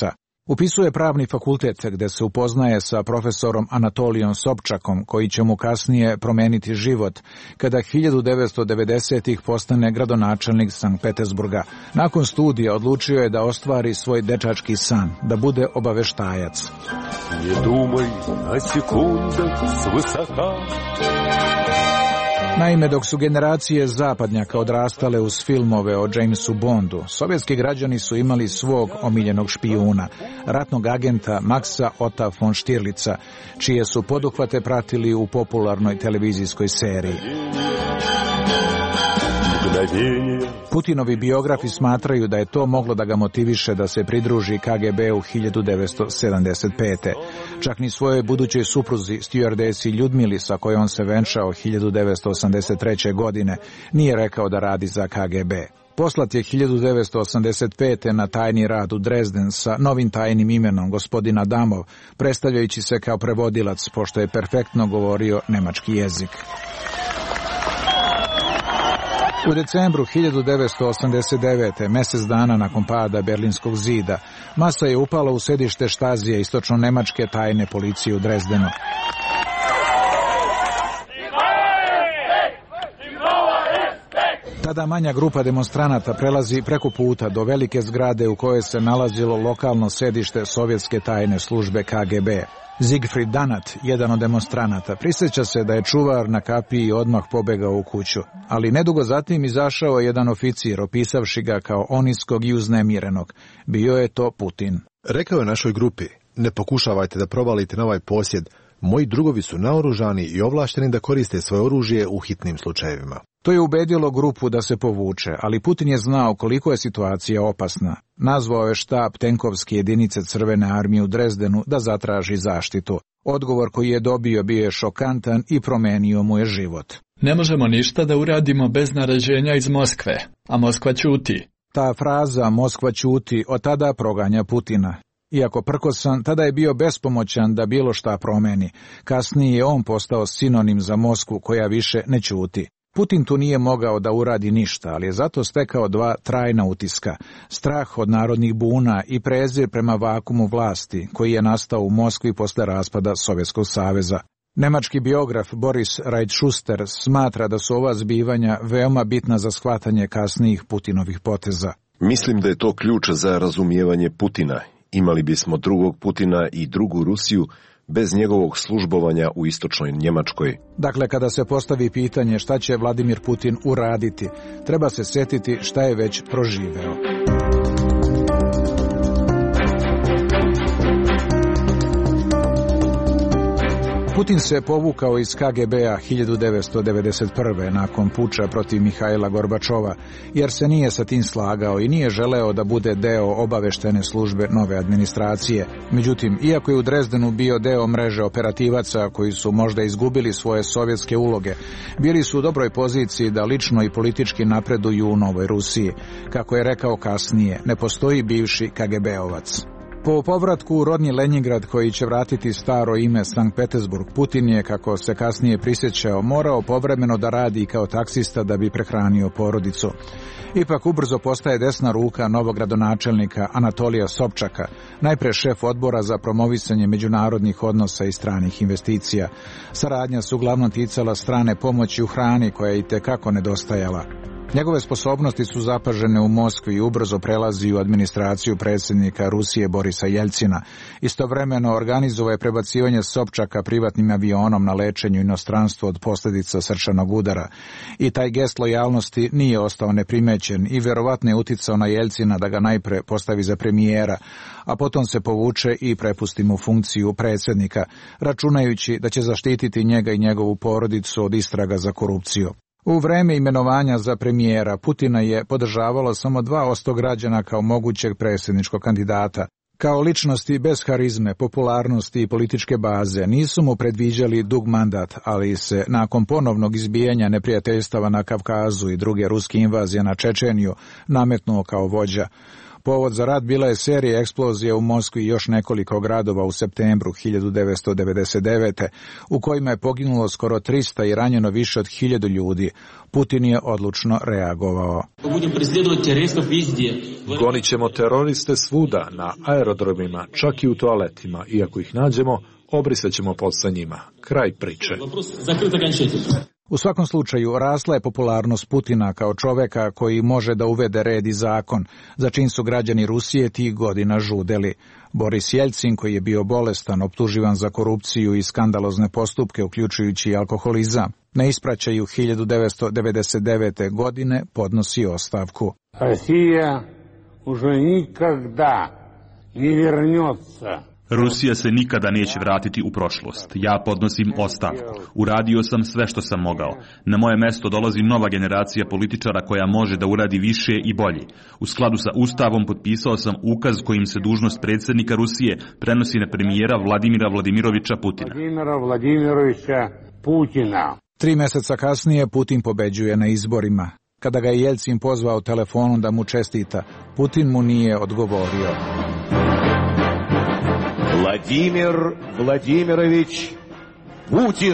Upisuje pravni fakultet gde se upoznaje sa profesorom Anatolijom Sobčakom, koji će mu kasnije promeniti život, kada hiljadu devetsto devedesetih postane gradonačelnik Sankt Petersburga. Nakon studija odlučio je da ostvari svoj dečački san, da bude obaveštajac. Ne dumaj na sekundak svысока. Naime, dok su generacije zapadnjaka odrastale uz filmove o Jamesu Bondu, sovjetski građani su imali svog omiljenog špijuna, ratnog agenta Maxa Ota von Stirlica, čije su poduhvate pratili u popularnoj televizijskoj seriji. Putinovi biografi smatraju da je to moglo da ga motiviše da se pridruži K G B u hiljadu devetsto sedamdeset pete. Čak ni svojoj budućoj supruzi, stjuardesi Ljudmili, sa kojom se venčao hiljadu devetsto osamdeset treće. godine, nije rekao da radi za K G B. Poslat je hiljadu devetsto osamdeset pete. na tajni rad u Dresden sa novim tajnim imenom gospodina Damov, predstavljajući se kao prevodilac, pošto je perfektno govorio nemački jezik. U decembru hiljadu devetsto osamdeset devete. mesec dana nakon pada Berlinskog zida, masa je upala u sedište Štazije istočno-nemačke tajne policije u Dresdenu. Tada manja grupa demonstranata prelazi preko puta do velike zgrade u kojoj se nalazilo lokalno sedište sovjetske tajne službe K G B. Siegfried Danat, jedan od demonstranata, prisjeća se da je čuvar na kapiji odmah pobegao u kuću, ali nedugo zatim izašao je jedan oficir, opisavši ga kao oniskog i uznemirenog. Bio je to Putin. Rekao je našoj grupi: ne pokušavajte da provalite na ovaj posjed, moji drugovi su naoružani i ovlašteni da koriste svoje oružje u hitnim slučajevima. To je ubedilo grupu da se povuče, ali Putin je znao koliko je situacija opasna. Nazvao je štab tenkovske jedinice Crvene armije u Dresdenu da zatraži zaštitu. Odgovor koji je dobio bio je šokantan i promenio mu je život. Ne možemo ništa da uradimo bez naređenja iz Moskve, a Moskva ćuti. Ta fraza Moskva ćuti od tada proganja Putina. Iako prkosan, tada je bio bespomoćan da bilo šta promeni. Kasnije je on postao sinonim za Moskvu koja više ne ćuti. Putin tu nije mogao da uradi ništa, ali je zato stekao dva trajna utiska: strah od narodnih buna i prezir prema vakumu vlasti, koji je nastao u Moskvi posle raspada Sovjetskog saveza. Nemački biograf Boris Reitschuster smatra da su ova zbivanja veoma bitna za shvatanje kasnijih Putinovih poteza. Mislim da je to ključ za razumijevanje Putina. Imali bismo drugog Putina i drugu Rusiju bez njegovog službovanja u istočnoj Njemačkoj. Dakle, kada se postavi pitanje šta će Vladimir Putin uraditi, treba se setiti šta je već proživeo. Putin se povukao iz K G B-a hiljadu devetsto devedeset prve. nakon puča protiv Mihajla Gorbačova, jer se nije sa tim slagao i nije želeo da bude deo obaveštene službe nove administracije. Međutim, iako je u Dresdenu bio deo mreže operativaca koji su možda izgubili svoje sovjetske uloge, bili su u dobroj poziciji da lično i politički napreduju u Novoj Rusiji. Kako je rekao kasnije, ne postoji bivši K G B-ovac. Po povratku u rodni Lenjingrad, koji će vratiti staro ime Sankt Petersburg, Putin je, kako se kasnije prisjećao, morao povremeno da radi kao taksista da bi prehranio porodicu. Ipak ubrzo postaje desna ruka novog gradonačelnika Anatolija Sobčaka, najpre šef odbora za promovisanje međunarodnih odnosa i stranih investicija. Saradnja se uglavnom ticala strane pomoći u hrani, koja je itekako nedostajala. Njegove sposobnosti su zapažene u Moskvi i ubrzo prelazi u administraciju predsjednika Rusije Borisa Jeljcina. Istovremeno organizovao je prebacivanje Sobčaka privatnim avionom na lečenju inostranstvo od posljedica srčanog udara. I taj gest lojalnosti nije ostao neprimećen i vjerovatno je uticao na Jeljcina da ga najpre postavi za premijera, a potom se povuče i prepusti mu funkciju predsjednika, računajući da će zaštititi njega i njegovu porodicu od istraga za korupciju. U vreme imenovanja za premijera Putina je podržavalo samo dva posto građana kao mogućeg predsjedničkog kandidata. Kao ličnosti bez harizme, popularnosti i političke baze nisu mu predviđali dug mandat, ali se nakon ponovnog izbijanja neprijateljstava na Kavkazu i druge ruske invazije na Čečeniju nametnuo kao vođa. Povod za rat bila je serija eksplozija u Moskvi i još nekoliko gradova u septembru hiljadu devetsto devedeset devete. u kojima je poginulo skoro trista i ranjeno više od hiljadu ljudi. Putin je odlučno reagovao. Gonit ćemo teroriste svuda, na aerodromima, čak i u toaletima. Iako ih nađemo, obrisat ćemo pod sa njima. Kraj priče. U svakom slučaju, rasla je popularnost Putina kao čoveka koji može da uvede red i zakon, za čim su građani Rusije tih godina žudeli. Boris Jeljcin, koji je bio bolestan, optuživan za korupciju i skandalozne postupke, uključujući alkoholizam, na ispraćaju hiljadu devetsto devedeset devete. godine podnosi ostavku. Rusija už nikada ne vrnется. Rusija se nikada neće vratiti u prošlost. Ja podnosim ostavku. Uradio sam sve što sam mogao. Na moje mesto dolazi nova generacija političara koja može da uradi više i bolje. U skladu sa Ustavom potpisao sam ukaz kojim se dužnost predsjednika Rusije prenosi na premijera Vladimira Vladimirovića Putina. Vladimira Vladimirovića Putina. Tri mjeseca kasnije Putin pobeđuje na izborima. Kada ga je Jeljcin pozvao telefonom da mu čestita, Putin mu nije odgovorio. Vladimir Vladimirović Putin.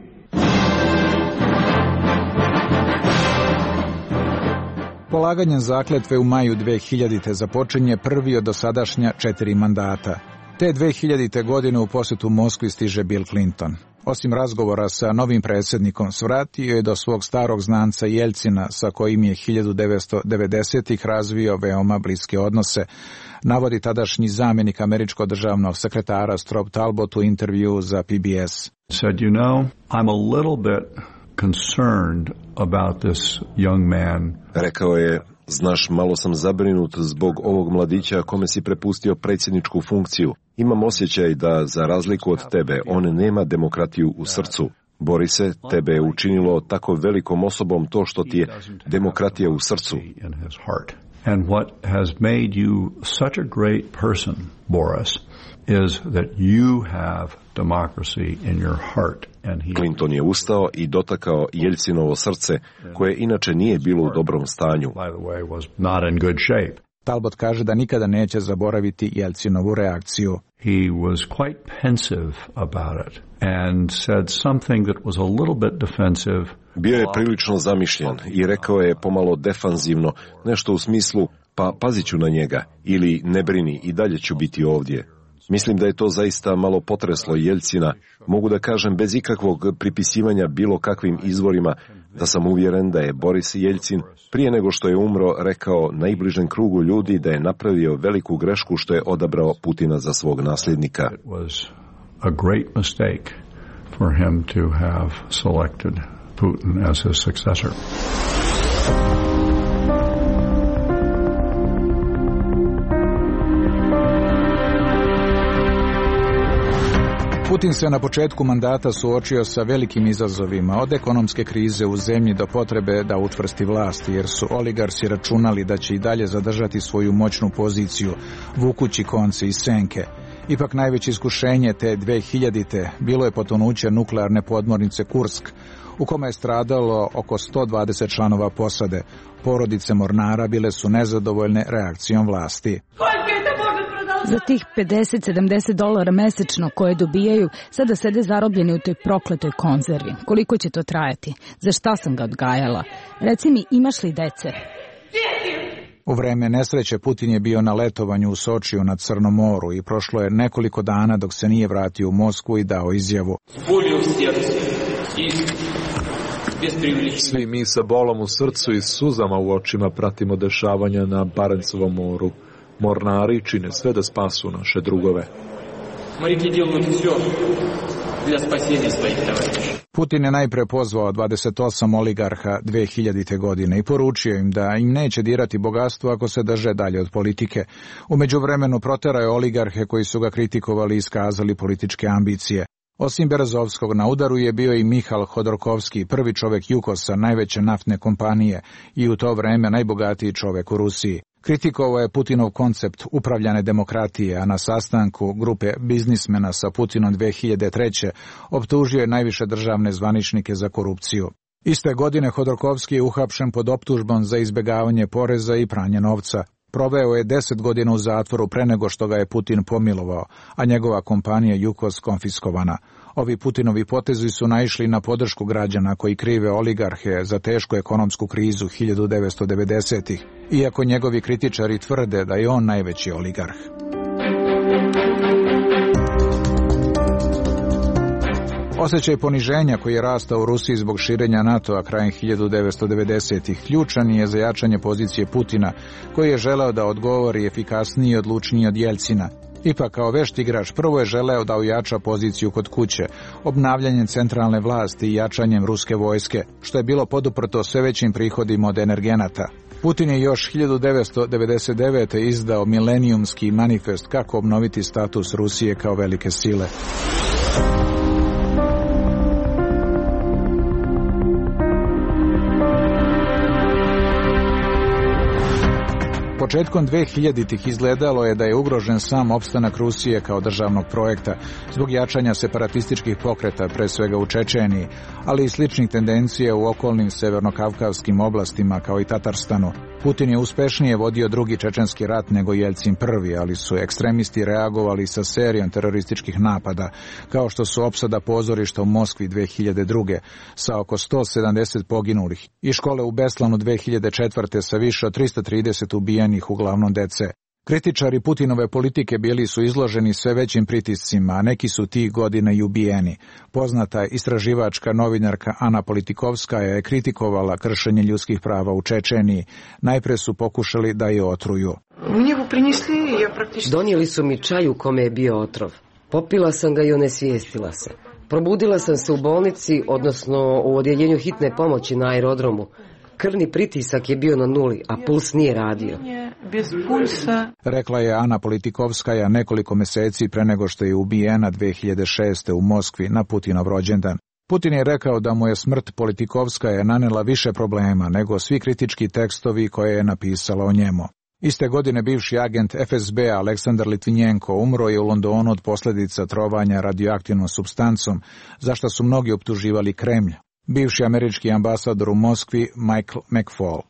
Polaganjem zakletve u maju dve hiljadite. započinje prvi od dosadašnja četiri mandata. Te dve hiljadite. godine u posjetu Moskvi stiže Bill Clinton. Osim razgovora sa novim predsjednikom, svratio je do svog starog znanca Jeljcina, sa kojim je hiljadu devetsto devedesetih. razvio veoma bliske odnose, navodi tadašnji zamjenik američkog državnog sekretara Strobe Talbot u intervju za P B S. Said, you know, I'm a little bit concerned about this young man. Rekao je, znaš, malo sam zabrinut zbog ovog mladića kome si prepustio predsjedničku funkciju. Imam osjećaj da, za razliku od tebe, on nema demokratiju u srcu. Borise, tebe je učinilo tako velikom osobom to što ti je demokratija u srcu. And what has made you such a great person, Boris, is that you have democracy in your heart. And he... Clinton je ustao i dotakao Jeljcinovo srce, koje inače nije bilo u dobrom stanju. By the way, was not in good shape. Talbot kaže da nikada neće zaboraviti Jeljcinovu reakciju. He was quite pensive about it and said something that was a little bit defensive. Bio je prilično zamišljen i rekao je pomalo defanzivno, nešto u smislu, pa pazit ću na njega, ili ne brini, i dalje ću biti ovdje. Mislim da je to zaista malo potreslo Jeljcina. Mogu da kažem bez ikakvog pripisivanja bilo kakvim izvorima da sam uvjeren da je Boris Jeljcin prije nego što je umro rekao najbližem krugu ljudi da je napravio veliku grešku što je odabrao Putina za svog nasljednika. It was a great mistake for him to have selected Putin as his successor. Putin se na početku mandata suočio sa velikim izazovima, od ekonomske krize u zemlji do potrebe da učvrsti vlast, jer su oligarsi računali da će i dalje zadržati svoju moćnu poziciju, vukući konce i senke. Ipak najveće iskušenje te dve hiljadite. bilo je potonuće nuklearne podmornice Kursk, u kome je stradalo oko sto dvadeset članova posade. Porodice mornara bile su nezadovoljne reakcijom vlasti. Za tih pedeset sedamdeset dolara mesečno koje dobijaju, sada sede zarobljeni u toj prokletoj konzervi. Koliko će to trajati? Za šta sam ga odgajala? Reci mi, imaš li dece? U vreme nesreće Putin je bio na letovanju u Sočiju na Crnom moru i prošlo je nekoliko dana dok se nije vratio u Moskvu i dao izjavu. Svi mi sa bolom u srcu i suzama u očima pratimo dešavanja na Barencovom moru. Mornari čine sve da spasu naše drugove. Putin je najpre pozvao dvadeset osam oligarha dve hiljadite. godine i poručio im da im neće dirati bogatstvo ako se drže dalje od politike. U međuvremenu proterao je oligarhe koji su ga kritikovali i iskazali političke ambicije. Osim Berezovskog, na udaru je bio i Mihal Hodorkovski, prvi čovjek Jukosa, najveće naftne kompanije i u to vreme najbogatiji čovjek u Rusiji. Kritikovao je Putinov koncept upravljane demokratije, a na sastanku grupe biznismena sa Putinom dve hiljadite treće. optužio je najviše državne zvaničnike za korupciju. Iste godine Hodorkovski je uhapšen pod optužbom za izbjegavanje poreza i pranje novca. Proveo je deset godina u zatvoru pre nego što ga je Putin pomilovao, a njegova kompanija Jukos konfiskovana. Ovi Putinovi potezi su naišli na podršku građana koji krive oligarhe za tešku ekonomsku krizu hiljadu devetsto devedesetih, iako njegovi kritičari tvrde da je on najveći oligarh. Osjećaj poniženja koji je rastao u Rusiji zbog širenja NATO-a krajem hiljadu devetsto devedesetih ključan je za jačanje pozicije Putina, koji je želeo da odgovori efikasniji i odlučniji od Jeljcina. Ipak, kao vešt igrač, prvo je želeo da ojača poziciju kod kuće, obnavljanjem centralne vlasti i jačanjem ruske vojske, što je bilo poduprto sve većim prihodima od energenata. Putin je još hiljadu devetsto devedeset devete. izdao milenijumski manifest kako obnoviti status Rusije kao velike sile. Početkom dvehiljaditih izgledalo je da je ugrožen sam opstanak Rusije kao državnog projekta zbog jačanja separatističkih pokreta, pre svega u Čečeniji, ali i sličnih tendencija u okolnim severnokavkavskim oblastima kao i Tatarstanu. Putin je uspešnije vodio drugi čečenski rat nego Jeljcin prvi, ali su ekstremisti reagovali sa serijom terorističkih napada, kao što su opsada pozorišta u Moskvi dve hiljade druge. sa oko sto sedamdeset poginulih i škole u Beslanu dve hiljade četvrte. sa više od tristo trideset ubijenih, uglavnom dece. Kritičari Putinove politike bili su izloženi sve većim pritiscima, a neki su tih godina i ubijeni. Poznata istraživačka novinarka Ana Politikovskaja je kritikovala kršenje ljudskih prava u Čečeniji. Najpre su pokušali da je otruju. Donijeli su mi čaj u kome je bio otrov. Popila sam ga i onesvijestila se. Probudila sam se u bolnici, odnosno u odjeljenju hitne pomoći na aerodromu. Krvni pritisak je bio na nuli, a puls nije radio. Rekla je Ana Politikovskaja nekoliko meseci pre nego što je ubijena dve hiljade šeste. u Moskvi na Putinov rođendan. Putin je rekao da mu je smrt Politikovskaja nanela više problema nego svi kritički tekstovi koje je napisala o njemu. Iste godine bivši agent F S B Aleksandar Litvinjenko umro je u Londonu od posljedica trovanja radioaktivnom supstancom, za što su mnogi optuživali Kremlj. Bivši američki ambasador u Moskvi Michael McFaul.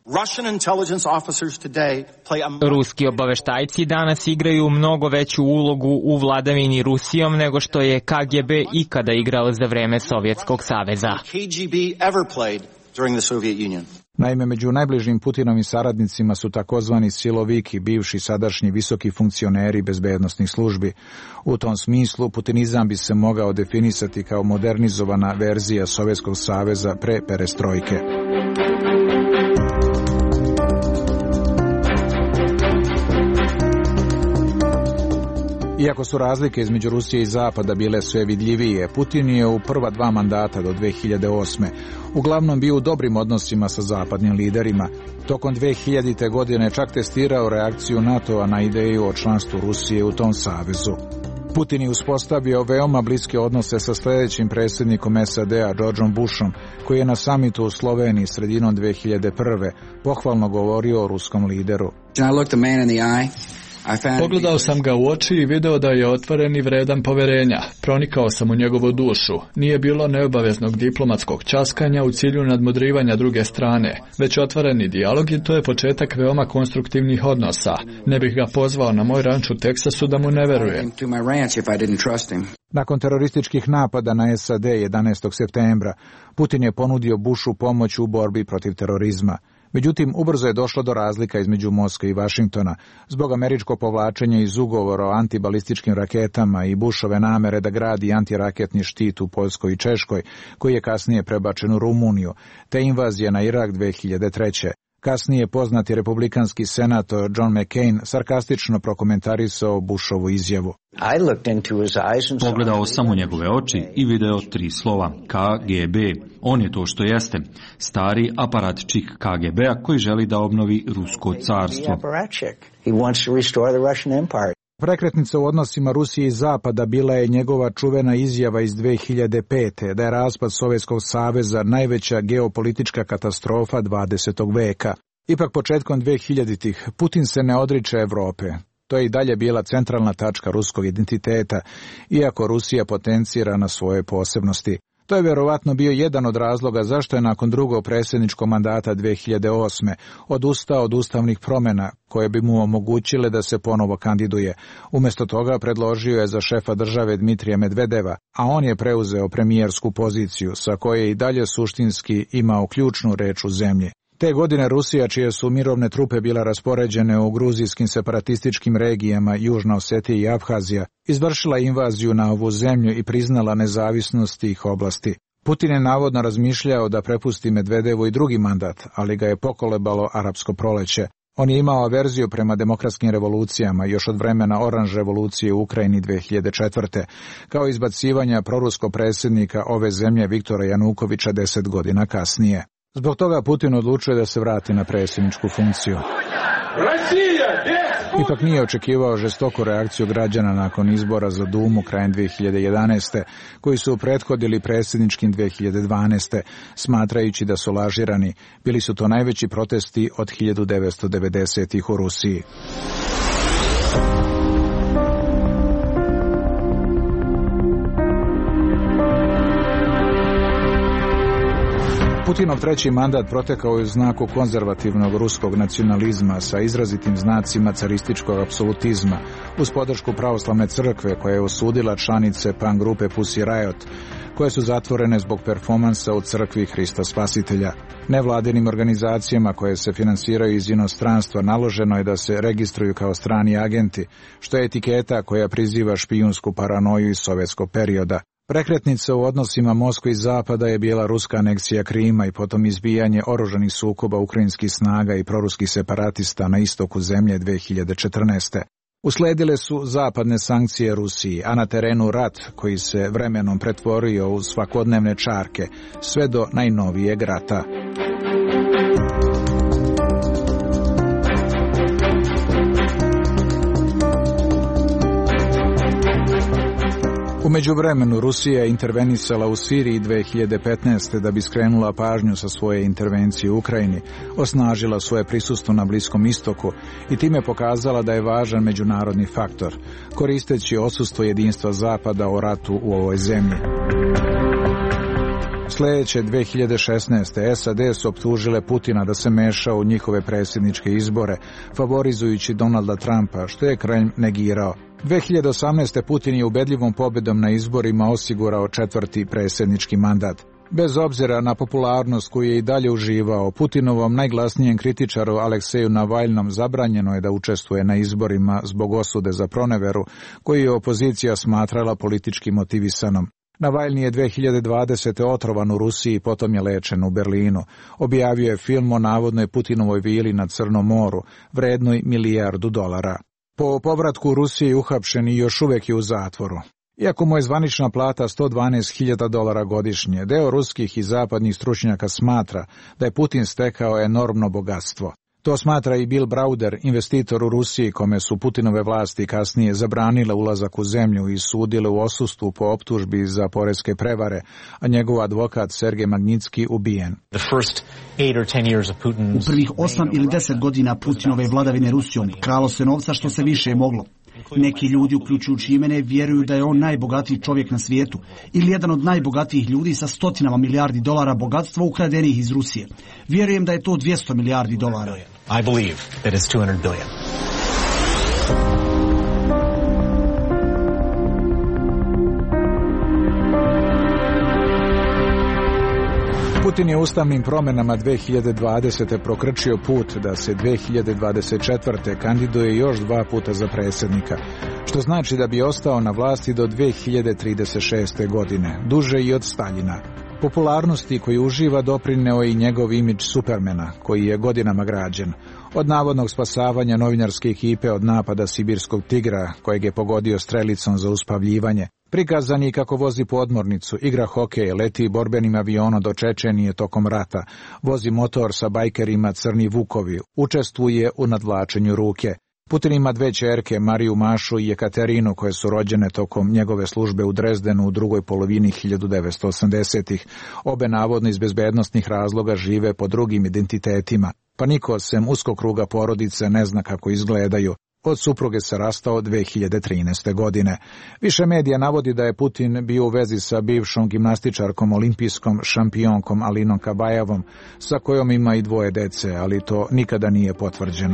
Ruski obaveštajci danas igraju mnogo veću ulogu u vladavini Rusijom nego što je K G B ikada igrao za vreme Sovjetskog saveza. Naime, među najbližim Putinovim saradnicima su takozvani siloviki, bivši sadašnji visoki funkcioneri bezbednosnih službi. U tom smislu, putinizam bi se mogao definisati kao modernizovana verzija Sovjetskog saveza pre perestrojke. Iako su razlike između Rusije i Zapada bile sve vidljivije, Putin je u prva dva mandata do dve hiljade osme. uglavnom bio u dobrim odnosima sa zapadnim liderima. Tokom dve hiljadite. godine čak testirao reakciju NATO-a na ideju o članstvu Rusije u tom savezu. Putin je uspostavio veoma bliske odnose sa sljedećim predsjednikom S A D-a Georgeom Bushom, koji je na samitu u Sloveniji sredinom dve hiljade prve. pohvalno govorio o ruskom lideru. Pogledao sam ga u oči i video da je otvoren i vredan poverenja. Pronikao sam u njegovu dušu. Nije bilo neobaveznog diplomatskog časkanja u cilju nadmudrivanja druge strane, već otvoreni dijalog i to je početak veoma konstruktivnih odnosa. Ne bih ga pozvao na moj ranč u Teksasu da mu ne verujem. Nakon terorističkih napada na S A D jedanaestog septembra, Putin je ponudio Bushu pomoć u borbi protiv terorizma. Međutim, ubrzo je došlo do razlika između Moskve i Vašingtona zbog američkog povlačenja iz ugovora o antibalističkim raketama i Bushove namere da gradi antiraketni štit u Poljskoj i Češkoj, koji je kasnije prebačen u Rumuniju, te invazije na Irak dve hiljade treće. Kasnije poznati republikanski senator John McCain sarkastično prokomentarisao Bushovu izjavu. Pogledao sam u njegove oči i video tri slova K G B. On je to što jeste, stari aparatčik K G B-a koji želi da obnovi rusko carstvo. Prekretnica u odnosima Rusije i Zapada bila je njegova čuvena izjava iz dve hiljade pete. da je raspad Sovjetskog saveza najveća geopolitička katastrofa dvadesetog veka. Ipak početkom dve hiljaditih. Putin se ne odriče Evrope. To je i dalje bila centralna tačka ruskog identiteta, iako Rusija potencira na svoje posebnosti. To je vjerovatno bio jedan od razloga zašto je nakon drugog predsjedničkog mandata dve hiljade osme odustao od ustavnih promjena koje bi mu omogućile da se ponovo kandiduje. Umjesto toga predložio je za šefa države Dmitrija Medvedeva, a on je preuzeo premijersku poziciju sa koje je i dalje suštinski imao ključnu reč u zemlji. Te godine Rusija, čije su mirovne trupe bila raspoređene u gruzijskim separatističkim regijama Južna Osetija i Abhazija, izvršila invaziju na ovu zemlju i priznala nezavisnost tih oblasti. Putin je navodno razmišljao da prepusti Medvedevu i drugi mandat, ali ga je pokolebalo arapsko proleće. On je imao averziju prema demokratskim revolucijama još od vremena oranž revolucije u Ukrajini dve hiljade četvrte, kao izbacivanja proruskog predsjednika ove zemlje Viktora Janukovića deset godina kasnije. Zbog toga Putin odlučuje da se vrati na predsjedničku funkciju. Ipak nije očekivao žestoku reakciju građana nakon izbora za Dumu krajem dve hiljade jedanaeste, koji su prethodili predsjedničkim dve hiljade dvanaeste, smatrajući da su lažirani. Bili su to najveći protesti od hiljadu devetsto devedesetih u Rusiji. Putinov treći mandat protekao je u znaku konzervativnog ruskog nacionalizma sa izrazitim znacima carističkog apsolutizma, uz podršku pravoslavne crkve koja je osudila članice pan grupe Pussy Riot, koje su zatvorene zbog performansa u crkvi Hrista Spasitelja. Nevladinim organizacijama koje se finansiraju iz inostranstva naloženo je da se registruju kao strani agenti, što je etiketa koja priziva špijunsku paranoju iz sovjetskog perioda. Prekretnica u odnosima Moskve i Zapada je bila ruska aneksija Krima i potom izbijanje oružanih sukoba ukrajinskih snaga i proruskih separatista na istoku zemlje dve hiljade četrnaeste. Usledile su zapadne sankcije Rusiji, a na terenu rat koji se vremenom pretvorio u svakodnevne čarke, sve do najnovijeg rata. U međuvremenu Rusija je intervenisala u Siriji dve hiljade petnaeste da bi skrenula pažnju sa svoje intervencije u Ukrajini, osnažila svoje prisustvo na Bliskom istoku i time pokazala da je važan međunarodni faktor, koristeći odsustvo jedinstva Zapada o ratu u ovoj zemlji. Sljedeće dve hiljade šesnaeste. S A D su optužile Putina da se meša u njihove predsjedničke izbore, favorizujući Donalda Trumpa, što je Kremlj negirao. dve hiljade osamnaeste. Putin je ubedljivom pobjedom na izborima osigurao četvrti predsjednički mandat. Bez obzira na popularnost koju je i dalje uživao, Putinovom najglasnijem kritičaru Alekseju Navalnom zabranjeno je da učestvuje na izborima zbog osude za proneveru, koju je opozicija smatrala politički motivisanom. Navalni je dve hiljade dvadesete. otrovan u Rusiji i potom je lečen u Berlinu. Objavio je film o navodnoj Putinovoj vili na Crnom moru, vrednoj milijardu dolara. Po povratku u Rusiji uhapšen i još uvijek je u zatvoru. Iako mu je zvanična plata sto dvanaest hiljada dolara godišnje, deo ruskih i zapadnih stručnjaka smatra da je Putin stekao enormno bogatstvo. To smatra i Bill Browder, investitor u Rusiji, kome su Putinove vlasti kasnije zabranile ulazak u zemlju i sudile u odsustvu po optužbi za poreske prevare, a njegov advokat Sergej Magnitski ubijen. U prvih osam ili deset godina Putinove vladavine Rusijom kralo se novca što se više moglo. Neki ljudi, uključujući i mene, vjeruju da je on najbogatiji čovjek na svijetu ili jedan od najbogatijih ljudi sa stotinama milijardi dolara bogatstva ukradenih iz Rusije. Vjerujem da je to dvjesto milijardi dolara. I believe that it's two hundred billion. Putin je ustavnim promjenama dve hiljade dvadesete. prokrčio put da se dve hiljade dvadeset četvrte. kandiduje još dva puta za predsjednika, što znači da bi ostao na vlasti do dve hiljade trideset šeste. godine, duže i od Staljina. Popularnosti koju uživa doprineo i njegov imidž Supermana, koji je godinama građen. Od navodnog spasavanja novinarske ekipe od napada sibirskog tigra, kojeg je pogodio strelicom za uspavljivanje, prikazan je kako vozi podmornicu, igra hokej, leti borbenim avionom do Čečenije tokom rata, vozi motor sa bajkerima Crni Vukovi, učestvuje u nadvlačenju ruke. Putin ima dve ćerke, Mariju Mašu i Jekaterinu, koje su rođene tokom njegove službe u Drezdenu u drugoj polovini hiljadu devetsto osamdesetih. Obe navodno iz bezbednostnih razloga žive po drugim identitetima, pa niko sem uskog kruga porodice ne zna kako izgledaju. Od supruge se rastao dve hiljade trinaeste. godine. Više medija navodi da je Putin bio u vezi sa bivšom gimnastičarkom olimpijskom šampionkom Alinom Kabajevom, sa kojom ima i dvoje dece, ali to nikada nije potvrđeno.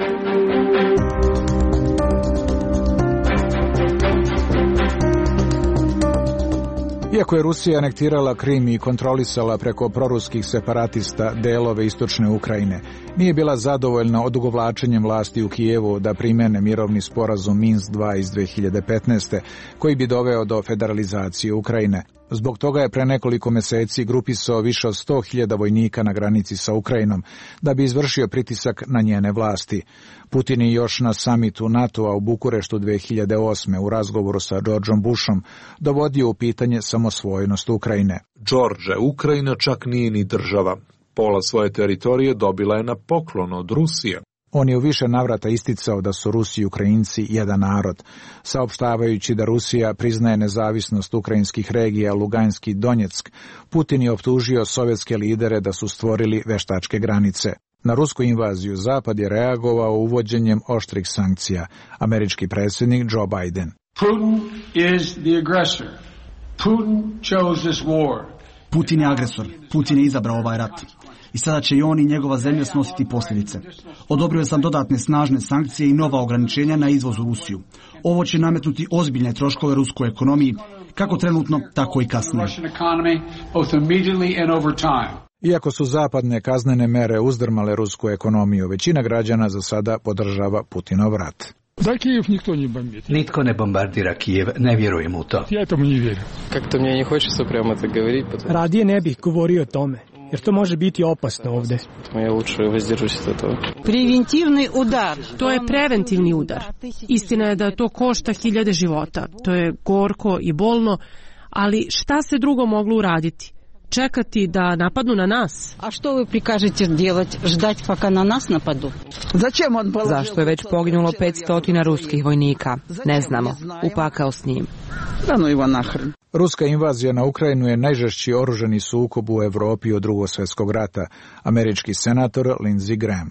Iako je Rusija anektirala Krim i kontrolisala preko proruskih separatista delove istočne Ukrajine, nije bila zadovoljna odugovlačenjem vlasti u Kijevu da primene mirovni sporazum Minsk dva iz dve hiljade petnaeste. koji bi doveo do federalizacije Ukrajine. Zbog toga je pre nekoliko meseci grupisao više od sto hiljada vojnika na granici sa Ukrajinom da bi izvršio pritisak na njene vlasti. Putin je još na samitu NATO-a u Bukureštu dve hiljade osme. u razgovoru sa Georgeom Bushom dovodio u pitanje samosvojnost Ukrajine. George, Ukrajina čak nije ni država. Pola svoje teritorije dobila je na poklon od Rusije. On je u više navrata isticao da su Rusi i Ukrajinci jedan narod, saopštavajući da Rusija priznaje nezavisnost ukrajinskih regija Luganski i Donjeck. Putin je optužio sovjetske lidere da su stvorili veštačke granice. Na rusku invaziju Zapad je reagovao uvođenjem oštrih sankcija. Američki predsjednik Joe Biden. Putin is the aggressor. Putin chose this war. Putin je agresor. Putin je izabrao ovaj rat. I sada će i on i njegova zemlja snositi posljedice. Odobrio sam dodatne snažne sankcije i nova ograničenja na izvoz u Rusiju. Ovo će nametnuti ozbiljne troškove ruskoj ekonomiji, kako trenutno, tako i kasnije. Iako su zapadne kaznene mere uzdrmale rusku ekonomiju, većina građana za sada podržava Putinov rat. Da, Kijev nikto ne bombardira. Nitko ne bombardira Kijev, ne vjerujem u to. Ja tomu ne vjerujem. Как-то мне не хочется прямо так говорить. Потому... Radije ne bih govorio o tome, jer to može biti opasno ovde. Ja лучше воздержусь от этого. Preventivni udar. To je preventivni udar. Istina je da to košta hiljade života. To je gorko i bolno, ali šta se drugo moglo uraditi? Čekati da napadnu na nas. A što vi prikažete делать? Ždati пока na nas napadu? Zašto je već poginulo petsto ruskih vojnika? Ne znamo. Upakao s njim. Ruska invazija na Ukrajinu je najžešći oružani sukob u Evropi od Drugog svjetskog rata. Američki senator Lindsey Graham.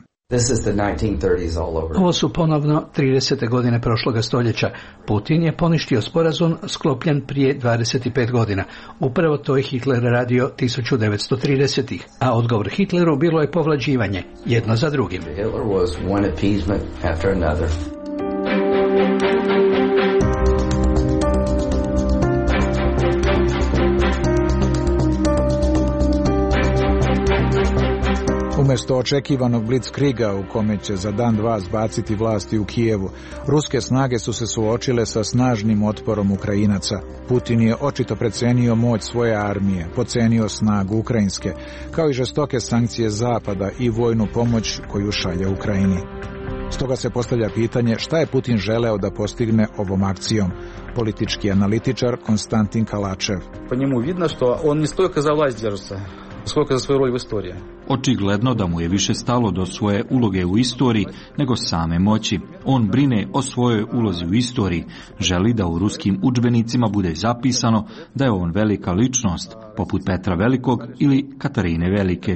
Ovo su ponovno tridesete godine prošloga stoljeća. Putin je poništio sporazum sklopljen prije dvadeset pet godina. Upravo to je Hitler radio tisuću devetsto tridesetih. A odgovor Hitleru bilo je povlađivanje, jedno za drugim. Hitler was one appeasement after another. Umjesto očekivanog blitzkriga u kome će za dan dva zbaciti vlasti u Kijevu, ruske snage su se suočile sa snažnim otporom Ukrajinaca. Putin je očito precenio moć svoje armije, pocenio snagu ukrajinske, kao i žestoke sankcije Zapada i vojnu pomoć koju šalje Ukrajini. Stoga se postavlja pitanje šta je Putin želeo da postigne ovom akcijom. Politički analitičar Konstantin Kalačev. Po njemu vidno što on ne stojka za vlast država, skолько za svoju rol u istoriji. Očigledno da mu je više stalo do svoje uloge u istoriji nego same moći. On brine o svojoj ulozi u istoriji, želi da u ruskim udžbenicima bude zapisano da je on velika ličnost, poput Petra Velikog ili Katarine Velike.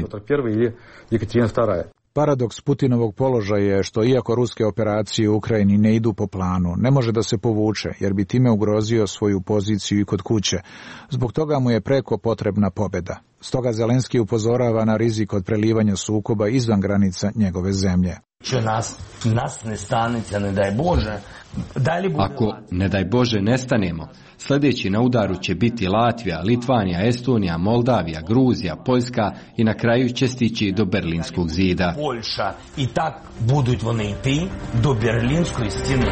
Paradoks Putinovog položaja je što iako ruske operacije u Ukrajini ne idu po planu, ne može da se povuče, jer bi time ugrozio svoju poziciju i kod kuće. Zbog toga mu je preko potrebna pobjeda. Stoga Zelenski upozorava na rizik od prelivanja sukoba izvan granica njegove zemlje. Nas, nas ne stanete, ne daj Bože. Ako, ne daj Bože, nestanemo, sljedeći na udaru će biti Latvija, Litvanija, Estonija, Moldavija, Gruzija, Poljska i na kraju će stići do Berlinskog zida. Poljša i tak budуть вони йти до Берлінської стіни.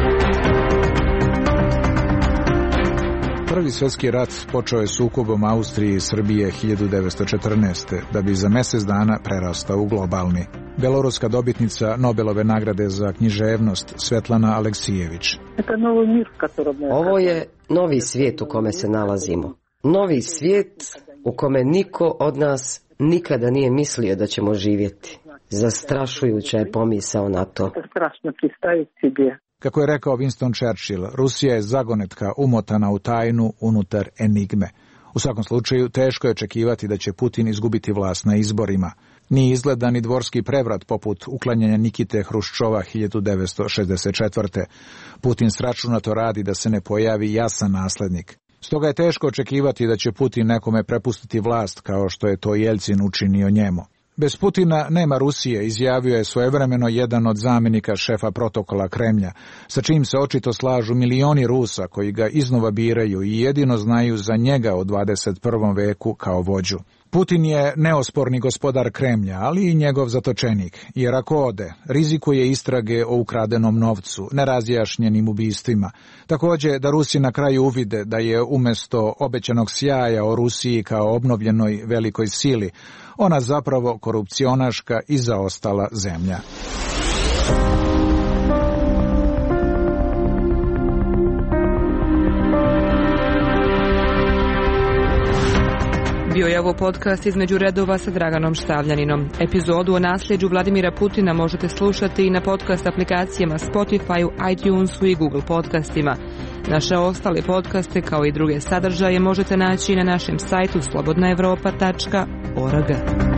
Prvi svjetski rat počeo je sukobom Austrije i Srbije hiljadu devetsto četrnaeste. da bi za mjesec dana prerastao u globalni. Beloruska dobitnica Nobelove nagrade za književnost Svetlana Aleksijević. Ovo je novi svijet u kome se nalazimo. Novi svijet u kome niko od nas nikada nije mislio da ćemo živjeti. Zastrašujuća je pomisao na to. Kako je rekao Winston Churchill, Rusija je zagonetka umotana u tajnu unutar enigme. U svakom slučaju, teško je očekivati da će Putin izgubiti vlast na izborima. Ni izgleda ni dvorski prevrat poput uklanjanja Nikite Hruščova hiljadu devetsto šezdeset četvrte. Putin sračunato radi da se ne pojavi jasan naslednik. Stoga je teško očekivati da će Putin nekome prepustiti vlast kao što je to Jeljcin učinio njemu. Bez Putina nema Rusije, izjavio je svojevremeno jedan od zamjenika šefa protokola Kremlja, sa čim se očito slažu milioni Rusa koji ga iznova biraju i jedino znaju za njega u dvadeset prvom veku kao vođu. Putin je neosporni gospodar Kremlja, ali i njegov zatočenik, jer ako ode, rizikuje istrage o ukradenom novcu, nerazjašnjenim ubistvima. Također da Rusi na kraju uvide da je umjesto obećanog sjaja o Rusiji kao obnovljenoj velikoj sili, ona zapravo korupcionaška i zaostala zemlja. Bio je ovo podcast Između redova sa Draganom Štavljaninom. Epizodu o nasljeđu Vladimira Putina možete slušati i na podcast aplikacijama Spotify, iTunesu i Google podcastima. Naše ostale podcaste kao i druge sadržaje možete naći na našem sajtu slobodna evropa tačka org.